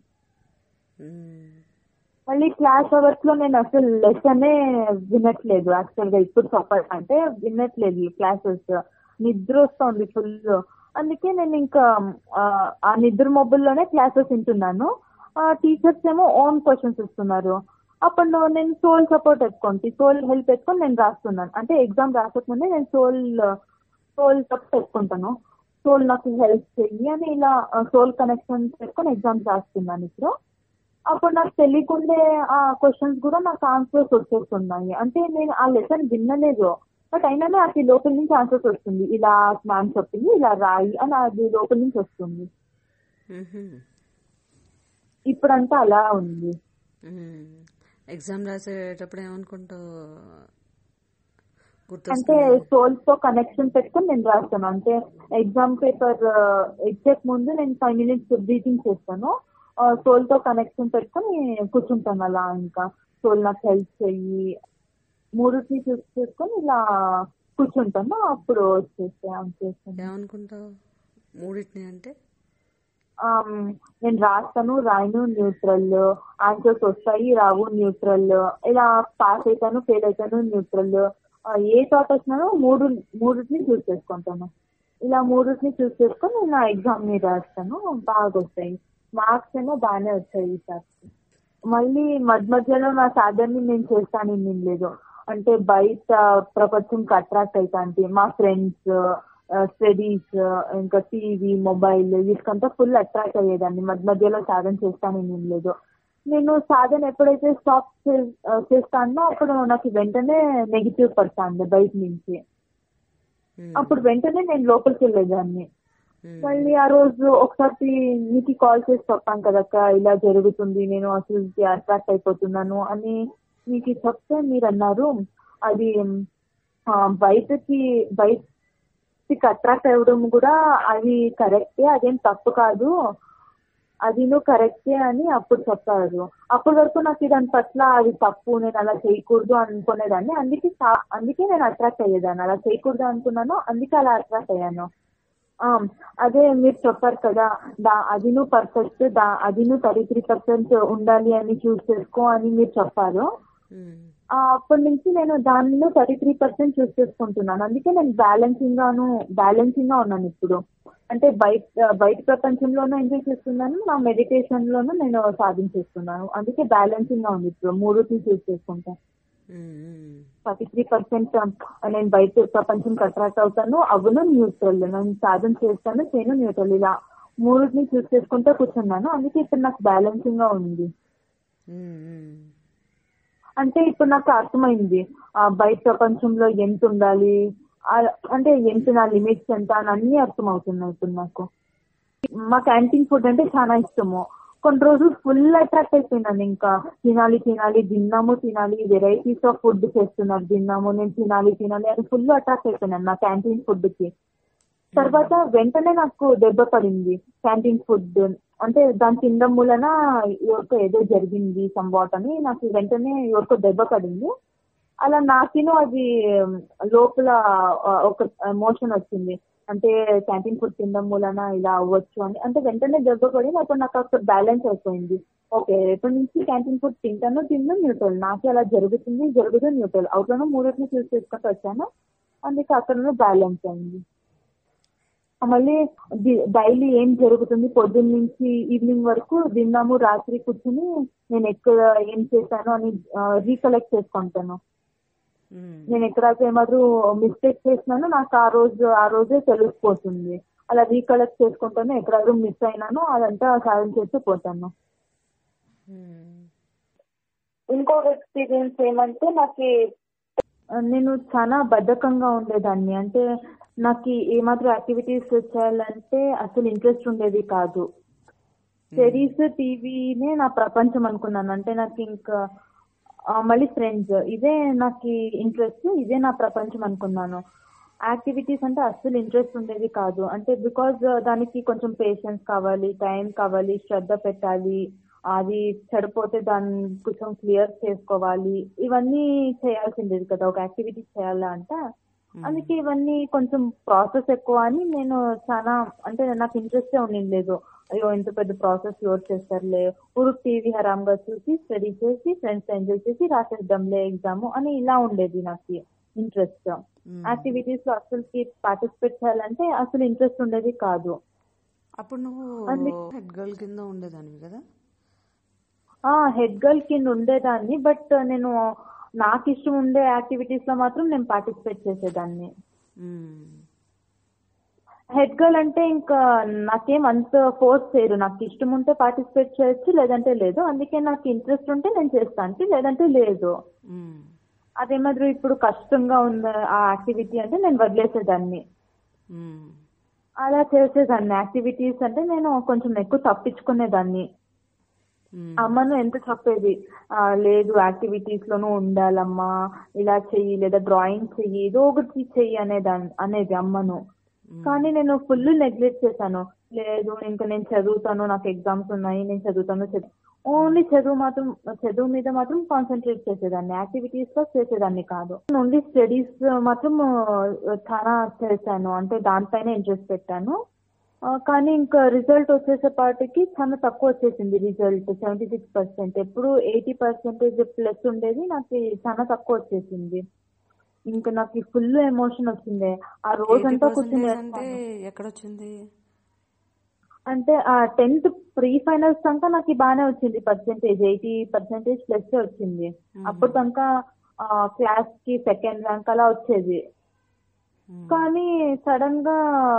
మళ్ళీ క్లాస్ అవర్స్ లో నేను అసలు లెసనే వినట్లేదు. యాక్చువల్ గా ఇప్పుడు చెప్పాలంటే వినట్లేదు క్లాసెస్, నిద్ర వస్తుంది ఫుల్. అందుకే నేను ఇంకా ఆ నిద్ర మొబైల్లోనే క్లాసెస్ వింటున్నాను. టీచర్స్ ఏమో ఓన్ క్వశ్చన్స్ ఇస్తున్నారు. అప్పుడు నేను సోల్ సపోర్ట్ పెట్టుకోండి, సోల్ హెల్ప్ పెట్టుకొని నేను రాస్తున్నాను. అంటే ఎగ్జామ్ రాసకముందే నేను సోల్ సోల్ సపోర్ట్ పెట్టుకుంటాను. సోల్ నాకు హెల్ప్ చెయ్యి అని ఇలా సోల్ కనెక్షన్ పెట్టుకొని ఎగ్జామ్స్ రాస్తున్నాను ఇప్పుడు. అప్పుడు నాకు తెలియకుండే ఆ క్వశ్చన్స్ కూడా నాకు ఆన్సర్స్ వచ్చేస్తున్నాయి. అంటే నేను ఆ లెసన్ వినలేదు, బట్ అయినా అది లోపల నుంచి ఆన్సర్స్ వస్తుంది, ఇలా మ్యామ్ చెప్పింది ఇలా రాయి అని అది లోపల నుంచి వస్తుంది. ఇప్పుడంతా అలా ఉంది. ఎగ్జామ్ రాసేటప్పుడు ఏమనుకుంటావు? అంటే సోల్ తో కనెక్షన్ పెట్టుకొని నేను రాస్తాను. అంటే ఎగ్జామ్ పేపర్ ఎగ్జాక్ట్ ముందు నేను ఫైవ్ మినిట్స్ బ్రీతింగ్ చేస్తాను, సోల్ తో కనెక్షన్ పెట్టుకొని కూర్చుంటాను. అలా ఇంకా సోల్ నాకు హెల్ప్ చెయ్యి మూడుని చూస్ చేసుకొని ఇలా కూర్చుంటాను. అప్పుడు వచ్చేస్తే ఏమనుకుంటావు మూడింటిని? అంటే నేను రాస్తాను, రాయను న్యూట్రల్, ఆన్సర్స్ వస్తాయి రావు న్యూట్రల్, ఇలా పాస్ అవుతాను ఫెయిల్ అవుతాను న్యూట్రల్, ఏ థాట్ వచ్చినానో మూడు మూడుని చూస్ చేసుకుంటాను. ఇలా మూడుని చూస్ చేసుకొని నేను నా ఎగ్జామ్ ని రాస్తాను, బాగా వస్తాయి మార్క్స్ ఏమో బాగానే వచ్చాయి ఈసారి. మళ్ళీ మధ్య మధ్యలో నా సాధనని నేను చేస్తాను నేను లేదు, అంటే బయట ప్రపంచంకి అట్రాక్ట్ అవుతాంటి, మా ఫ్రెండ్స్ స్టడీస్ ఇంకా టీవీ మొబైల్ వీటికంతా ఫుల్ అట్రాక్ట్ అయ్యేదాన్ని. మధ్య మధ్యలో సాధన చేస్తాను నేను లేదు. నేను సాధన ఎప్పుడైతే స్టాప్ చేస్తానో అప్పుడు నాకు వెంటనే నెగిటివ్ పడుతుంది బయట నుంచి. అప్పుడు వెంటనే నేను లోపలికి వెళ్ళేదాన్ని. మళ్ళీ ఆ రోజు ఒకసారి మీకు కాల్ చేసి చెప్పాను కదక్క ఇలా జరుగుతుంది, నేను అసలు అట్రాక్ట్ అయిపోతున్నాను అని మీకు చెప్తే మీరు అన్నారు అది బయటకి బయటకి అట్రాక్ట్ అవ్వడం కూడా అది కరెక్టే, అదేం తప్పు కాదు, అది నువ్వు కరెక్టే అని అప్పుడు చెప్పారు. అప్పటి వరకు నాకు దాని పట్ల అది తప్పు, నేను అలా చేయకూడదు అనుకునేదాన్ని. అందుకే అందుకే నేను అట్రాక్ట్ అయ్యేదాన్ని. అలా చేయకూడదు అనుకున్నాను, అందుకే అలా అట్రాక్ట్ అయ్యాను. అదే మీరు చెప్పారు కదా దా అది నువ్వు పర్ఫెక్ట్ దా అది నువ్వు థర్టీ త్రీ పర్సెంట్ ఉండాలి అని చూస్ చేసుకో అని మీరు చెప్పారు. అప్పటి నుంచి నేను దానిలో థర్టీ త్రీ పర్సెంట్ చూస్ చేసుకుంటున్నాను. అందుకే నేను బ్యాలెన్సింగ్ గాను బ్యాలెన్సింగ్ గా ఉన్నాను ఇప్పుడు. అంటే బయట బయట ప్రపంచంలోనూ ఎంజాయ్ చేస్తున్నాను, నా మెడిటేషన్ లోనూ నేను సాధించేస్తున్నాను. అందుకే బ్యాలెన్సింగ్ గా ఉంది ఇప్పుడు, మూడుని చూస్ చేసుకుంటాను. థర్టీ త్రీ పర్సెంట్ నేను బయట ప్రపంచంకి అట్రాక్ట్ అవుతాను, అవును న్యూట్రల్, నేను సాధన చేస్తాను చేయను న్యూట్రల్, ఇలా మూడుని చూస్ చేసుకుంటూ కూర్చున్నాను. అందుకే ఇప్పుడు నాకు బ్యాలెన్సింగ్ గా ఉంది. అంటే ఇప్పుడు నాకు అర్థమైంది బయట ప్రపంచంలో ఎంత ఉండాలి, అంటే ఎంత నా లిమిట్స్ ఎంత అని అన్ని అర్థం అవుతున్నాయి ఇప్పుడు నాకు. మా క్యాంటీన్ ఫుడ్ అంటే చాలా ఇష్టము. కొన్ని రోజులు ఫుల్ అట్రాక్ట్ అయిపోయినాను, ఇంకా తినాలి తినాలి తిన్నాము తినాలి వెరైటీస్ ఆఫ్ ఫుడ్ చేస్తున్నారు తిన్నాము నేను తినాలి తినాలి అని ఫుల్ అట్రాక్ట్ అయిపోయినాను నా క్యాంటీన్ ఫుడ్ కి. తర్వాత వెంటనే నాకు దెబ్బ పడింది క్యాంటీన్ ఫుడ్, అంటే దాని తినడం మూలన ఎవరికో ఏదో జరిగింది సంవాట్ అని నాకు వెంటనే ఎవరికో దెబ్బ పడింది. అలా నాకిను అది లోపల ఒక ఎమోషన్ వచ్చింది, అంటే క్యాంటీన్ ఫుడ్ తినడం మూలన ఇలా అవ్వచ్చు అని. అంటే వెంటనే దెబ్బ పడి అప్పుడు నాకు అక్కడ బ్యాలెన్స్ అయిపోయింది. ఓకే రేపటి నుంచి క్యాంటీన్ ఫుడ్ తింటాను తిన్ను న్యూట్రల్, నాకు అలా జరుగుతుంది జరుగుదు న్యూట్రల్, అవుట్లోనూ మూడింటిని చూస్ చేసుకుంటూ వచ్చాను. అందుకే అక్కడ బ్యాలెన్స్ అయింది. మళ్ళీ డైలీ ఏం జరుగుతుంది పొద్దున్న నుంచి ఈవినింగ్ వరకు తిన్నాము రాత్రి కూర్చుని నేను ఎక్కడ ఏం చేశాను అని రీకలెక్ట్ చేసుకుంటాను. నేను ఎక్కడైతే ఏమాత్రం మిస్టేక్ చేసినానో నాకు ఆ రోజు ఆ రోజే తెలిసిపోతుంది. అలా రీకలెక్ట్ చేసుకుంటాను, ఎక్కడాದ್ರೂ మిస్ అయినానో అదంతా సాధన చేస్తూ పోతాను. ఇంకొక ఎక్స్పీరియన్స్ ఏమంటే నాకు నేను చాలా బద్ధకంగా ఉండేదాన్ని. అంటే నాకు ఏమాత్రం యాక్టివిటీస్ చేయాలంటే అసలు ఇంట్రెస్ట్ ఉండేది కాదు. స్టడీస్ టీవీనే నా ప్రపంచం అనుకున్నాను. అంటే నాకు ఇంకా మళ్ళీ ఫ్రెండ్స్ ఇదే నాకు ఇంట్రెస్ట్, ఇదే నా ప్రపంచం అనుకున్నాను. యాక్టివిటీస్ అంటే అస్సలు ఇంట్రెస్ట్ ఉండేది కాదు. అంటే బికాజ్ దానికి కొంచెం పేషెన్స్ కావాలి, టైం కావాలి, శ్రద్ధ పెట్టాలి, అది చెడిపోతే దాన్ని కొంచెం క్లియర్ చేసుకోవాలి, ఇవన్నీ చేయాల్సిండేది కదా ఒక యాక్టివిటీ చేయాలంటే. అందుకే ఇవన్నీ కొంచెం ప్రాసెస్ ఎక్కువ అని నేను చాలా అంటే నాకు ఇంట్రెస్టే ఉండింది. అయ్యో ఇంత పెద్ద ప్రాసెస్ ఎవరు చేస్తారులే, ఊరు టీవీ హరాంగా చూసి స్టడీ చేసి ఫ్రెండ్స్ ఎంజాయ్ చేసి రాసేద్దాంలే ఎగ్జామ్ అని ఇలా ఉండేది నాకు ఇంట్రెస్ట్. యాక్టివిటీస్ లో అసలుకి పార్టిసిపేట్ చేయాలంటే అసలు ఇంట్రెస్ట్ ఉండేది కాదు. అప్పుడు నువ్వు హెడ్ గర్ల్ కింద ఉండేదానివి కదా? హెడ్ గర్ల్ కింద ఉండేదాన్ని, బట్ నేను నాకు ఇష్టం ఉండే యాక్టివిటీస్ లో మాత్రం నేను పార్టిసిపేట్ చేసేదాన్ని. హెడ్ గర్ల్ అంటే ఇంకా నాకేం అంత ఫోర్స్ చేయరు, నాకు ఇష్టం ఉంటే పార్టిసిపేట్ చేయొచ్చు లేదంటే లేదు. అందుకే నాకు ఇంట్రెస్ట్ ఉంటే నేను చేస్తాను లేదంటే లేదు. అదేమాదిరి ఇప్పుడు కష్టంగా ఉంది ఆ యాక్టివిటీ అంటే నేను వదిలేసేదాన్ని. ఉమ్, అలా చేసేదాన్ని. యాక్టివిటీస్ అంటే నేను కొంచెం ఎక్కువ తప్పించుకునేదాన్ని. ఉమ్, అమ్మను ఎంత చెప్పేది, "ఆ, లేదు యాక్టివిటీస్ లోనూ ఉండాలమ్మా, ఇలా చెయ్యి లేదా డ్రాయింగ్ చెయ్యి, ఏదో ఒకటి చెయ్యి" అనేదాన్ని అనేది అమ్మను. ఉమ్, కానీ నేను ఫుల్ నెగ్లెక్ట్ చేశాను. లేదు ఇంకా నేను చదువుతాను, నాకు ఎగ్జామ్స్ ఉన్నాయి, నేను చదువుతాను, ఓన్లీ చదువు మాత్రం చదువు మీద మాత్రం కాన్సన్ట్రేట్ చేసేదాన్ని, యాక్టివిటీస్ లో చేసేదాన్ని కాదు. ఓన్లీ స్టడీస్ మాత్రం ఆ, చాలా చేశాను, అంటే దానిపైన ఇంట్రెస్ట్ పెట్టాను. ఆ, కానీ ఇంకా రిజల్ట్ వచ్చేసేపాటికి చాలా తక్కువ వచ్చేసింది. రిజల్ట్ సెవెంటీ సిక్స్ పర్సెంట్ ఎప్పుడు ఎయిటీ పర్సెంటేజ్ ప్లస్ ఉండేది, నాకు చాలా తక్కువ వచ్చేసింది. ఇంకా నాకు ఫుల్ ఎమోషన్ వచ్చింది. ఆ ఎయిటీ రోజంతా కూర్చొని పర్సెంటేజ్ అంటే ఏడ్చాను. ఎక్కడొచ్చింది? అంటే ఆ టెన్త్ ప్రీ ఫైనల్స్ దాకా నాకు బాగానే వచ్చింది పర్సెంటేజ్, ఎయిటీ పర్సెంటేజ్ ప్లస్ వచ్చింది. ఉమ్, అప్పుడు దాకా క్లాస్ కి సెకండ్ ర్యాంక్ అలా వచ్చేది. ఉమ్, కానీ సడన్ గా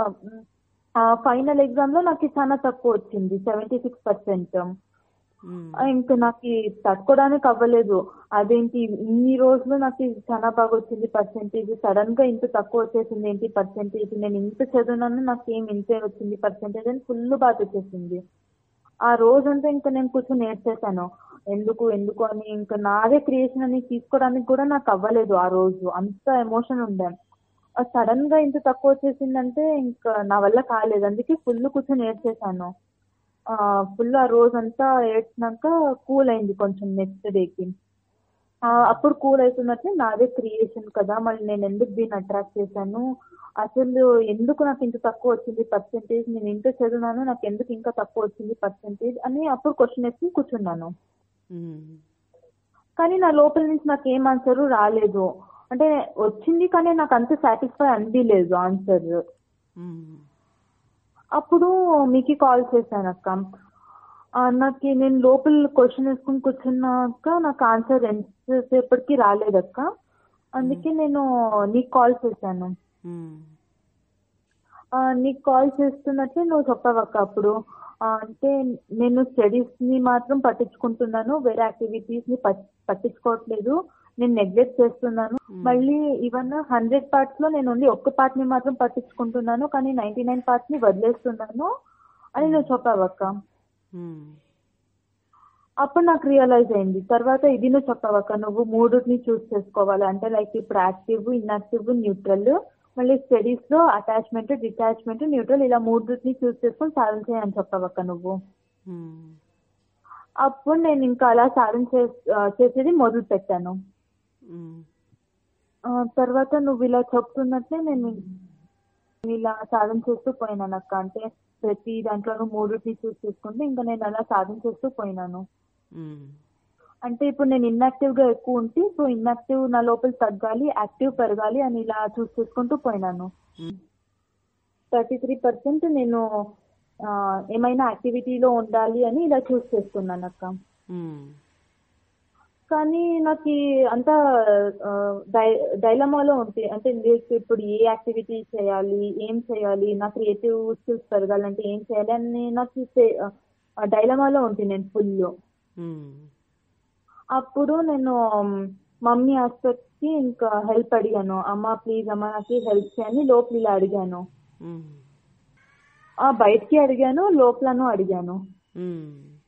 ఫైనల్ ఎగ్జామ్ లో నాకు చాలా తక్కువ వచ్చింది, సెవెంటీ సిక్స్ పర్సెంట్. ఉమ్, ఇంకా నాకు తట్టుకోవడానికి అవ్వలేదు. అదేంటి ఇన్ని రోజులు నాకు చాలా బాగా వచ్చింది పర్సెంటేజ్, సడన్ గా ఇంత తక్కువ వచ్చేసింది ఏంటి పర్సెంటేజ్, నేను ఇంత చదివినాను నాకు ఏం ఇంతే వచ్చింది పర్సెంటేజ్ అని ఫుల్ బాధ వచ్చేసింది. ఆ రోజంతా ఇంకా నేను కూర్చొని నేర్చేసాను, ఎందుకు ఎందుకు అని. ఇంకా నాదే క్రియేషన్ అని తీసుకోవడానికి కూడా నాకు అవ్వలేదు ఆ రోజు, అంత ఎమోషన్ ఉండే. సడన్ గా ఇంత తక్కువ వచ్చేసిందంటే ఇంకా నా వల్ల కాలేదు, అందుకే ఫుల్ కూర్చొని ఏడ్చేసాను. ఫుల్ ఆ రోజంతా ఏడ్చినాక కూల్ అయింది కొంచెం నెక్స్ట్ డేకి. అప్పుడు కూల్ అవుతున్నట్లే నాదే క్రియేషన్ కదా, మళ్ళీ నేను ఎందుకు దీన్ని అట్రాక్ట్ చేశాను, అసలు ఎందుకు నాకు ఇంత తక్కువ వచ్చింది పర్సెంటేజ్, నేను ఇంత చదివినాను నాకు ఎందుకు ఇంకా తక్కువ వచ్చింది పర్సెంటేజ్ అని అప్పుడు క్వశ్చన్ వేసి కూర్చున్నాను. ఉమ్, కానీ నా లోపల నుంచి నాకు ఏం ఆన్సర్ రాలేదు, అంటే వచ్చింది కానీ నాకు అంత సాటిస్ఫై అనిపించలేదు ఆన్సర్. ఉమ్, అప్పుడు మీకు కాల్ చేశాను అక్క. ఆ, నాకు నేను లోపల క్వశ్చన్ వేసుకుని కూర్చున్నాక నాకు ఆన్సర్ ఎంతసేపటికి రాలేదక్క, అందుకే నేను నీకు కాల్ చేశాను. ఉమ్, ఆ, నీకు కాల్ చేస్తున్నట్లే నువ్వు చెప్పావక్క అప్పుడు. ఆ, అంటే నేను స్టడీస్ ని మాత్రం పట్టించుకుంటున్నాను, వేరే యాక్టివిటీస్ ని పట్- పట్టించుకోవట్లేదు, నేను నెగ్లెక్ట్ చేస్తున్నాను. మళ్ళీ ఈవెన్ హండ్రెడ్ పార్ట్స్ లో నేను ఓన్లీ ఒక్క పార్ట్ ని మాత్రం పట్టించుకుంటున్నాను, కానీ నైన్టీ నైన్ పార్ట్స్ ని వదిలేస్తున్నాను అని నువ్వు చెప్పావక్క. ఉమ్, అప్పుడు నాకు రియలైజ్ అయింది. తర్వాత ఇది నువ్వు చెప్పావక్క, నువ్వు మూడుని చూస్ చేసుకోవాలి, అంటే లైక్ ఇప్పుడు యాక్టివ్, ఇన్యాక్టివ్, న్యూట్రల్, మళ్ళీ స్టడీస్ లో అటాచ్మెంట్, డిటాచ్మెంట్, న్యూట్రల్, ఇలా మూడుని చూస్ చేసుకొని సాధన చేయని చెప్పావక్క నువ్వు. ఉమ్, అప్పుడు నేను ఇంకా అలా సాధన చేస్- ఆ, చేసేది మొదలు పెట్టాను. ఉమ్, ఆ, తర్వాత నువ్వు ఇలా చెప్తున్నట్లే నేను ఇలా సాధన చేస్తూ పోయినాను అక్క. అంటే ప్రతి దాంట్లోనూ మూడుని చూస్ చేసుకుంటే ఇంకా నేను అలా సాధన చేస్తూ పోయినాను. ఉమ్, అంటే ఇప్పుడు నేను ఇన్యాక్టివ్ గా ఎక్కువ ఉంటే సో ఇన్యాక్టివ్ నా లోపల తగ్గాలి, యాక్టివ్ పెరగాలి అని ఇలా చూస్ చేసుకుంటూ పోయినాను. ఉమ్, థర్టీ త్రీ పర్సెంట్ నేను ఆ, ఏమైనా యాక్టివిటీలో ఉండాలి అని ఇలా చూస్ చేసుకున్నాను అక్క. ఉమ్, కానీ నాకు ఈ అంతా డై డైలమాలో ఉంటాయి, అంటే లేదు ఇప్పుడు ఏ యాక్టివిటీ చేయాలి, ఏం చేయాలి, నా క్రియేటివ్ స్కిల్స్ పెరగాలంటే ఏం చేయాలి అని నాకు డైలమాలో ఉంటుంది నేను ఫుల్. ఉమ్, అప్పుడు నేను మమ్మీ ఆస్పెక్ట్ కి ఇంకా హెల్ప్ అడిగాను, అమ్మ ప్లీజ్ అమ్మ నాకు హెల్ప్ చేయని లోపల ఇలా అడిగాను. ఉమ్, ఆ బయటికి అడిగాను, లోపలను అడిగాను. ఉమ్,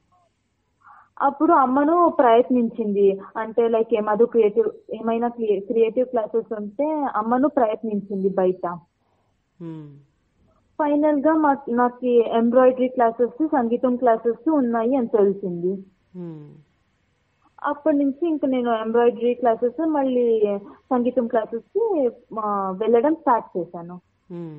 అప్పుడు అమ్మను ప్రయత్నించింది, అంటే లైక్ ఏమాదో క్రియేటివ్ ఏమైనా క్రియేటివ్ క్లాసెస్ ఉంటే అమ్మను ప్రయత్నించింది బయట. ఉమ్, ఫైనల్ గా మా నాకు ఎంబ్రాయిడరీ క్లాసెస్, సంగీతం క్లాసెస్ ఉన్నాయి అని తెలిసింది. ఉమ్, అప్పటి నుంచి ఇంకా నేను ఎంబ్రాయిడరీ క్లాసెస్ మళ్ళీ సంగీతం క్లాసెస్ కి ఆ, వెళ్ళడం స్టార్ట్ చేశాను. ఉమ్,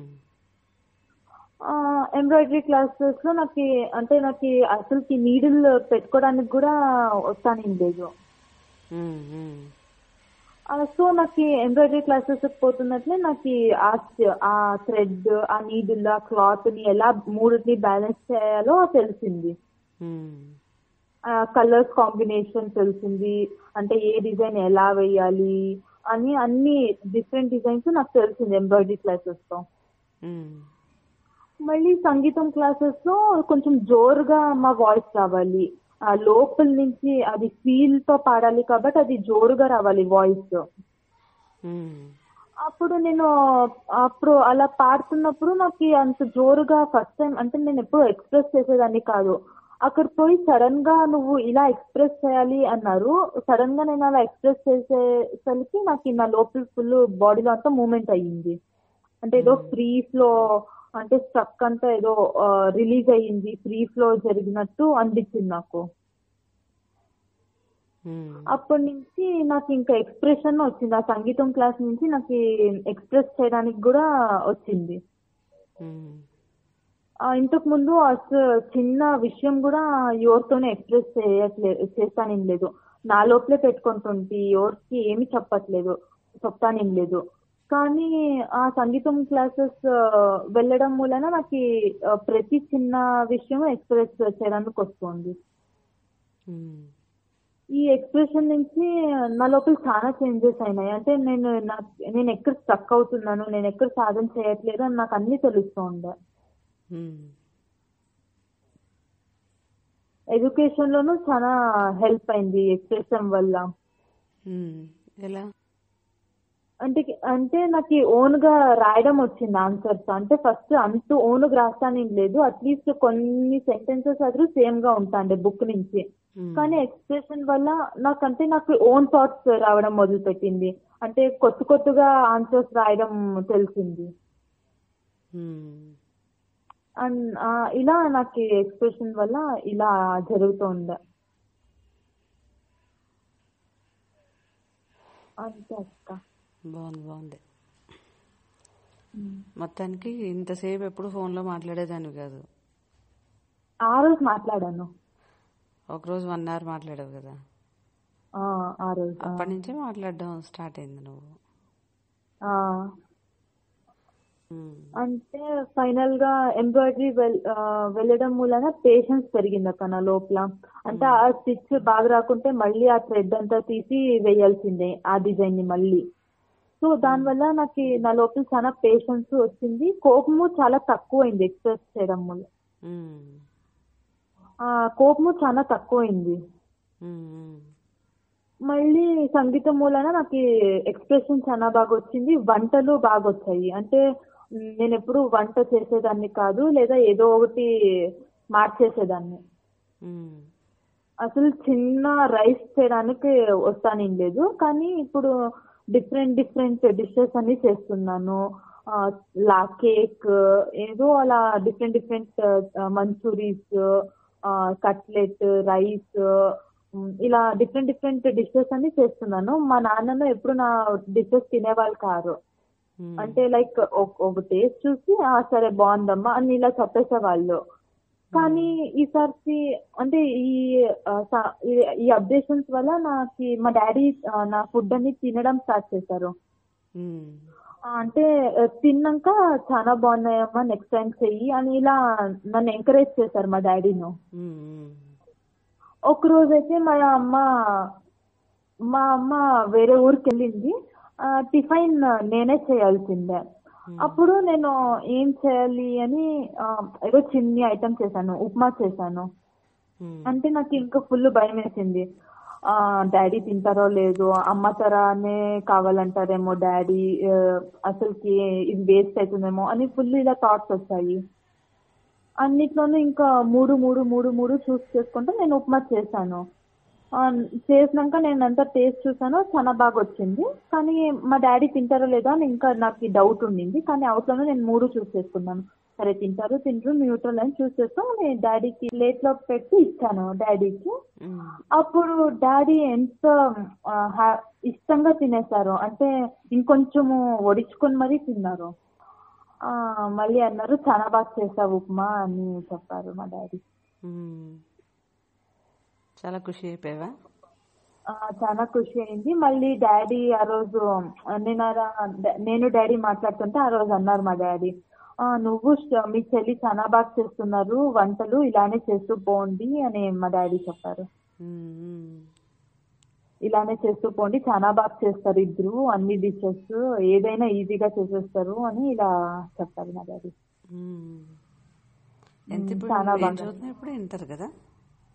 ఎంబ్రాయిడరీ క్లాసెస్ లో నాకు అంటే నాకు అసలుకి నీడిల్ పెట్టుకోవడానికి కూడా వస్తాను లేదు. ఉమ్, ఉమ్, సో నాకు ఎంబ్రాయిడరీ క్లాసెస్ పోతున్నట్లే నాకు ఆ ఆ థ్రెడ్, ఆ నీడిల్, ఆ క్లాత్ ని ఎలా మూడుని బ్యాలెన్స్ చేయాలో తెలిసింది. ఉమ్, కలర్స్ కాంబినేషన్ తెలిసింది, అంటే ఏ డిజైన్ ఎలా వేయాలి అని అన్ని డిఫరెంట్ డిజైన్స్ నాకు తెలిసింది ఎంబ్రాయిడరీ క్లాసెస్ లో. ఉమ్, మళ్ళీ సంగీతం క్లాసెస్ లో కొంచెం జోరుగా మా వాయిస్ రావాలి, ఆ లోపల నుంచి అది ఫీల్ తో పాడాలి కాబట్టి అది జోరుగా రావాలి వాయిస్. ఉమ్, అప్పుడు నేను అప్పుడు అలా పాడుతున్నప్పుడు నాకు అంత జోరుగా ఫస్ట్ టైం అంటే నేను ఎప్పుడు ఎక్స్ప్రెస్ చేసేదాన్ని కాదు. అక్కడ పోయి సడన్ గా నువ్వు ఇలా ఎక్స్ప్రెస్ చేయాలి అన్నారు. సడన్ గా నేను అలా ఎక్స్ప్రెస్ చేసేసరికి నాకు నా లోపల ఫుల్ బాడీలో అంతా మూమెంట్ అయ్యింది. అంటే ఏదో ఉమ్, ఫ్రీ ఫ్లో అంటే స్ట్రక్ అంతా ఏదో రిలీజ్ అయ్యింది, ఫ్రీ ఫ్లో జరిగినట్టు అనిపించింది నాకు. ఉమ్, అప్పటి నుంచి నాకు ఇంకా ఎక్స్ప్రెషన్ వచ్చింది. ఆ సంగీతం క్లాస్ నుంచి నాకు ఎక్స్ప్రెస్ చేయడానికి కూడా వచ్చింది. ఉమ్, ఆ, ఇంతకు ముందు అసలు చిన్న విషయం కూడా ఎవరితోనే ఎక్స్ప్రెస్ చేయట్లేదు చేస్తానేం లేదు. నా లోపలే పెట్టుకుంటుంటే ఎవరికి ఏమి చెప్పట్లేదు చెప్తానేం లేదు. కానీ ఆ సంగీతం క్లాసెస్ వెళ్ళడం వలన నాకు ఆ, ప్రతి చిన్న విషయం ఎక్స్ప్రెస్ చేయడానికి వస్తుంది. ఉమ్, ఈ ఎక్స్ప్రెషన్ నుంచి నా లోపల చాలా చేంజెస్ అయినాయి. అంటే నేను నాకు నేను ఎక్కడ స్ట్రక్ అవుతున్నాను, నేను ఎక్కడ సాధన చేయట్లేదు అని నాకు అన్ని తెలుస్తూ ఉండే. ఉమ్. ఎడ్యుకేషన్ లోనూ చాలా హెల్ప్ అయింది ఎక్స్ప్రెషన్ వల్ల. ఉమ్, ఎలా? అంటే అంటే నాకు ఓన్ గా రాయడం వచ్చింది ఆన్సర్స్. అంటే ఫస్ట్ అంత ఓన్ గా రాస్తానేం లేదు, అట్లీస్ట్ కొన్ని సెంటెన్సెస్ అదే సేమ్ గా ఉంటాండే బుక్ నుంచి. ఉమ్, కానీ ఎక్స్ప్రెషన్ వల్ల నాకంటే నాకు ఓన్ థాట్స్ రావడం మొదలు పెట్టింది. అంటే కొత్త కొత్తగా ఆన్సర్స్ రాయడం తెలిసింది. ఉమ్. అండ్ ఇలా నాకు ఎక్స్ప్రెషన్ వల్ల ఇలా జరుగుతుండే. అంతే అక్క. బాగుంది బాగుంది. ఉమ్. మొత్తానికి ఇంతసేపు ఎప్పుడు ఫోన్లో మాట్లాడేదాన్ని కాదు. ఆ రోజు మాట్లాడాను. ఒకరోజు వన్ అవర్ మాట్లాడావు కదా, ఆ ఆ రోజు ఆ. అప్పటి నుంచే మాట్లాడడం స్టార్ట్ అయింది నువ్వు. ఆ. ఉమ్, అంటే ఫైనల్ గా ఎంబ్రాయిడరీ వెళ్ళడం మూలన పేషెన్స్ పెరిగింది అక్క నా లోపల. అంటే ఉమ్, ఆ స్టిచ్ బాగా రాకుంటే మళ్ళీ ఆ థ్రెడ్ అంతా తీసి వేయాల్సిందే ఆ డిజైన్ ని మళ్ళీ. సో ఉమ్, దానివల్ల నాకు నా లోపల చాలా పేషెన్స్ వచ్చింది. కోపము చాలా తక్కువైంది ఎక్స్ప్రెస్ చేయడం వల్ల. ఉమ్, ఆ కోపము చాలా తక్కువైంది. ఉమ్, ఉమ్, మళ్ళీ సంగీతం మూలన నాకు ఎక్స్ప్రెషన్ చాలా బాగా వచ్చింది. వంటలు బాగా వచ్చాయి. అంటే మ్, నేను ఎప్పుడు వంట చేసేదాన్ని కాదు, లేదా ఏదో ఒకటి మార్చేసేదాన్ని. ఉమ్, అసలు చిన్న రైస్ చేయడానికి వస్తానేం లేదు. కానీ ఇప్పుడు డిఫరెంట్ డిఫరెంట్ డిషెస్ అన్ని చేస్తున్నాను. ఆ, లా కేక్ ఏదో అలా different different manchurians, cutlet, rice, ఇలా డిఫరెంట్ డిఫరెంట్ డిషెస్ అన్ని చేస్తున్నాను. మా నాన్నను ఎప్పుడు నా డిషెస్ తినేవాళ్ళు కారు. ఉమ్, అంటే లైక్ ఒక టేస్ట్ చూసి ఆ సరే బాగుందమ్మా అని ఇలా చెప్పేసేవాళ్ళు. కానీ ఈసారి అంటే ఈ ఆ, స- ఈ- ఈ అప్డేషన్స్ వల్ల నాకు మా డాడీ నా ఫుడ్ అన్ని తినడం స్టార్ట్ చేశారు. ఉమ్, ఆ, అంటే ఆ, తిన్నాక చాలా బాగున్నాయమ్మా నెక్స్ట్ టైం చెయ్యి అని ఇలా నన్ను ఎంకరేజ్ చేశారు మా డాడీను. ఉమ్, ఒక రోజు అయితే మా అమ్మ మా అమ్మ వేరే ఊరికి వెళ్ళింది. ఆ, టిఫిన్ నేనే చేయాల్సిందే. ఉమ్, అప్పుడు నేను ఏం చేయాలి అని ఆ, ఏదో చిన్ని ఐటమ్ చేశాను, ఉప్మా చేశాను. ఉమ్, అంటే నాకు ఇంకా ఫుల్ భయం వేసింది. ఆ డాడీ తింటారో లేదో, అమ్మ తరానే కావాలంటారేమో డాడీ, ఆ, అసలుకి ఇది వేస్ట్ అవుతుందేమో అని ఫుల్ ఇలా థాట్స్ వచ్చాయి. అన్నిట్లోనూ ఇంకా మూడు మూడు మూడు మూడు చూస్ చేసుకుంటే నేను ఉప్మా చేశాను. ఆ, చేసినాక నేను అంతా టేస్ట్ చూసాను, చాలా బాగా వచ్చింది. కానీ మా డాడీ తింటారో లేదో అని ఇంకా నాకు డౌట్ ఉండింది. కానీ అవుట్లోనే నేను మూడు చూస్ చేసుకున్నాను. సరే తింటారు తింటారు న్యూట్రల్ అని చూస్ చేసుకొని నేను డాడీకి ప్లేట్లో పెట్టి ఇచ్చాను డాడీకి. ఉమ్, అప్పుడు డాడీ ఎంత ఆ, హ్యా- ఇష్టంగా తినేశారు. అంటే ఇంకొంచెము వడించుకొని మరీ తిన్నారు. ఆ, మళ్ళీ అన్నారు చాలా బాగా చేసావు ఉప్మా అని చెప్పారు మా డాడీ. ఉమ్. చాలా ఖుషి అయిపోయావా? ఆ, చాలా ఖుషి అయింది. మళ్ళీ డాడీ ఆ రోజు ఆ, నేను అలా- నేను డాడీ మాట్లాడుతుంటే ఆ రోజు అన్నారు మా డాడీ, "ఆ, నువ్వు శ- మీ చెల్లి చాలా బాగా చేస్తున్నారు వంటలు, ఇలానే చేస్తూ పోండి అని మా డాడీ చెప్పారు. ఉమ్, ఉమ్, ఇలానే చేస్తూ పోండి, చాలా బాగా చేస్తారు ఇద్దరు అన్ని డిషెస్, ఏదైనా ఈజీగా చేసేస్తారు అని ఇలా చెప్పారు మా డాడీ. ఉమ్. ఎంత ఉమ్, ఇప్పుడు చాలా నువ్వు ఏం బాగా. చదువుతున్నావు? ఇప్పుడు ఇంటర్ కదా?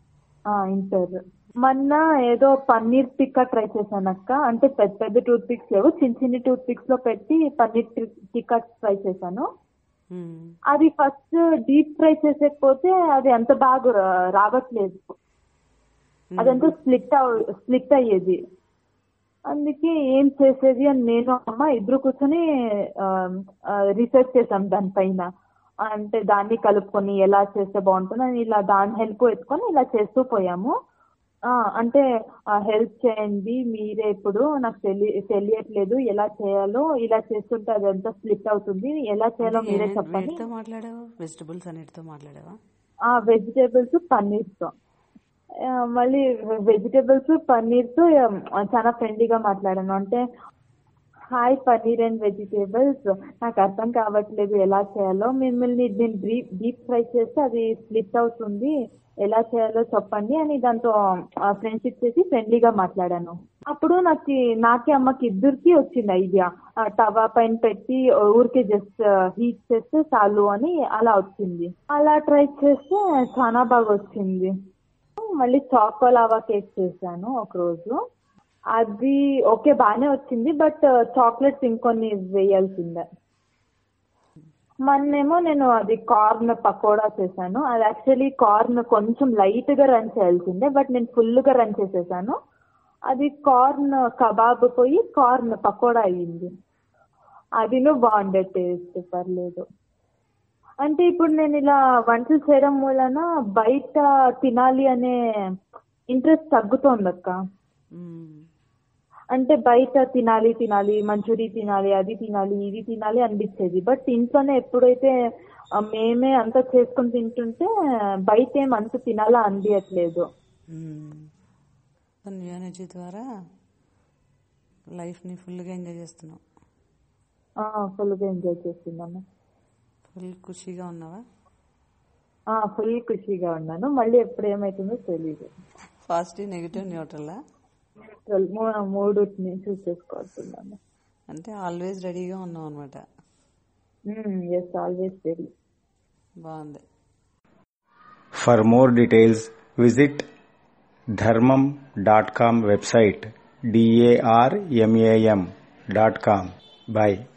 ఇంటర్. మొన్న ఏదో పన్నీర్ టిక్కా ట్రై చేశాను అక్క. అంటే పెద్ద పెద్ద టూత్ పిక్స్ లేవు, చిన్న చిన్న టూత్ పిక్స్ లో పెట్టి పన్నీర్ టిక్కా ట్రై చేశాను. అది ఫస్ట్ డీప్ ఫ్రై చేసేకపోతే అది అంత బాగా రావట్లేదు, అదంతా స్ప్లిట్ స్ప్లిట్ అయ్యేది. అందుకే ఏం చేసేది అని నేను అమ్మ ఇద్దరు కూర్చొని రీసెర్చ్ చేసాం దానిపైన. అంటే దాన్ని కలుపుకొని ఎలా చేస్తే బాగుంటుంది అని ఇలా దాని హెల్ప్ ఎత్తుకొని ఇలా చేస్తూ పోయాము. అంటే హెల్ప్ చేయండి మీరే, ఇప్పుడు నాకు తెలియ తెలియట్లేదు ఎలా చేయాలో, ఇలా చేస్తుంటే అదంతా స్ప్లిట్ అవుతుంది, ఎలా చేయాలో మీరే చెప్పండి. వెజిటబుల్స్ అన్నిటితో మాట్లాడావా? వెజిటేబుల్స్ పన్నీర్తో, మళ్ళీ వెజిటేబుల్స్ పన్నీర్తో చాలా ఫ్రెండ్లీగా మాట్లాడాను. అంటే హాయ్ పన్నీర్ అండ్ వెజిటేబుల్స్, నాకు అర్థం కావట్లేదు ఎలా చేయాలో, మిమ్మల్ని నేను డీప్ డీప్ ఫ్రై చేస్తే అది స్ప్లిట్ అవుతుంది, ఎలా చేయాలో చెప్పండి అని దాంతో ఫ్రెండ్షిప్ చేసి ఫ్రెండ్లీగా మాట్లాడాను. అప్పుడు నాకు నాకే అమ్మకి ఇద్దరికి వచ్చింది ఐడియా, తవా పైన పెట్టి ఊరికే జస్ట్ హీట్ చేస్తే చాలు అని అలా వచ్చింది. అలా ట్రై చేస్తే చాలా బాగా వచ్చింది. మళ్ళీ చాకో లావా కేక్ చేశాను ఒక రోజు. అది ఓకే బాగానే వచ్చింది, బట్ చాక్లెట్స్ ఇంకొన్ని వేయాల్సిందే. మొన్నేమో నేను అది కార్న్ పకోడా చేశాను. అది యాక్చువల్లీ కార్న్ కొంచెం లైట్ గా రన్ చేయాల్సిందే, బట్ నేను ఫుల్ గా రన్ చేసేసాను. అది కార్న్ కబాబ్ పోయి కార్న్ పకోడా అయ్యింది. అదిను బాగుండే, టేస్ట్ పర్లేదు. అంటే ఇప్పుడు నేను ఇలా వంటలు చేయడం వలన బయట తినాలి అనే ఇంట్రెస్ట్ తగ్గుతోంది అక్క. అంటే బయట తినాలి తినాలి మంచూరి తినాలి, అది తినాలి, ఇది తినాలి అనిపించేది. బట్ ఇంట్లోనే ఎప్పుడైతే మేమే అంతా చేసుకుని తింటుంటే బయట ఏం అంత తినాలా అనిపించట్లేదు. న్యూ ఎనర్జీ ద్వారా లైఫ్ ని ఫుల్ గా ఎంజాయ్ చేస్తున్నావు? ఫుల్ గా ఎంజాయ్ చేస్తున్నాను. ఫుల్ ఖుషిగా ఉన్నావా? ఫుల్ ఖుషిగా ఉన్నాను. మళ్ళీ ఎప్పుడు ఏమైతుందో తెలియదు. పాజిటివ్, నెగిటివ్, న్యూట్రల్ మూడుని చూస్ చేసుకోవాల్సిందాను. అంటే ఆల్వేస్ రెడీగా ఉన్నావు అనమాట. Yes, always ready. బాగుంది. For more details visit Dharmam dot com website, D A R M A M dot com. By.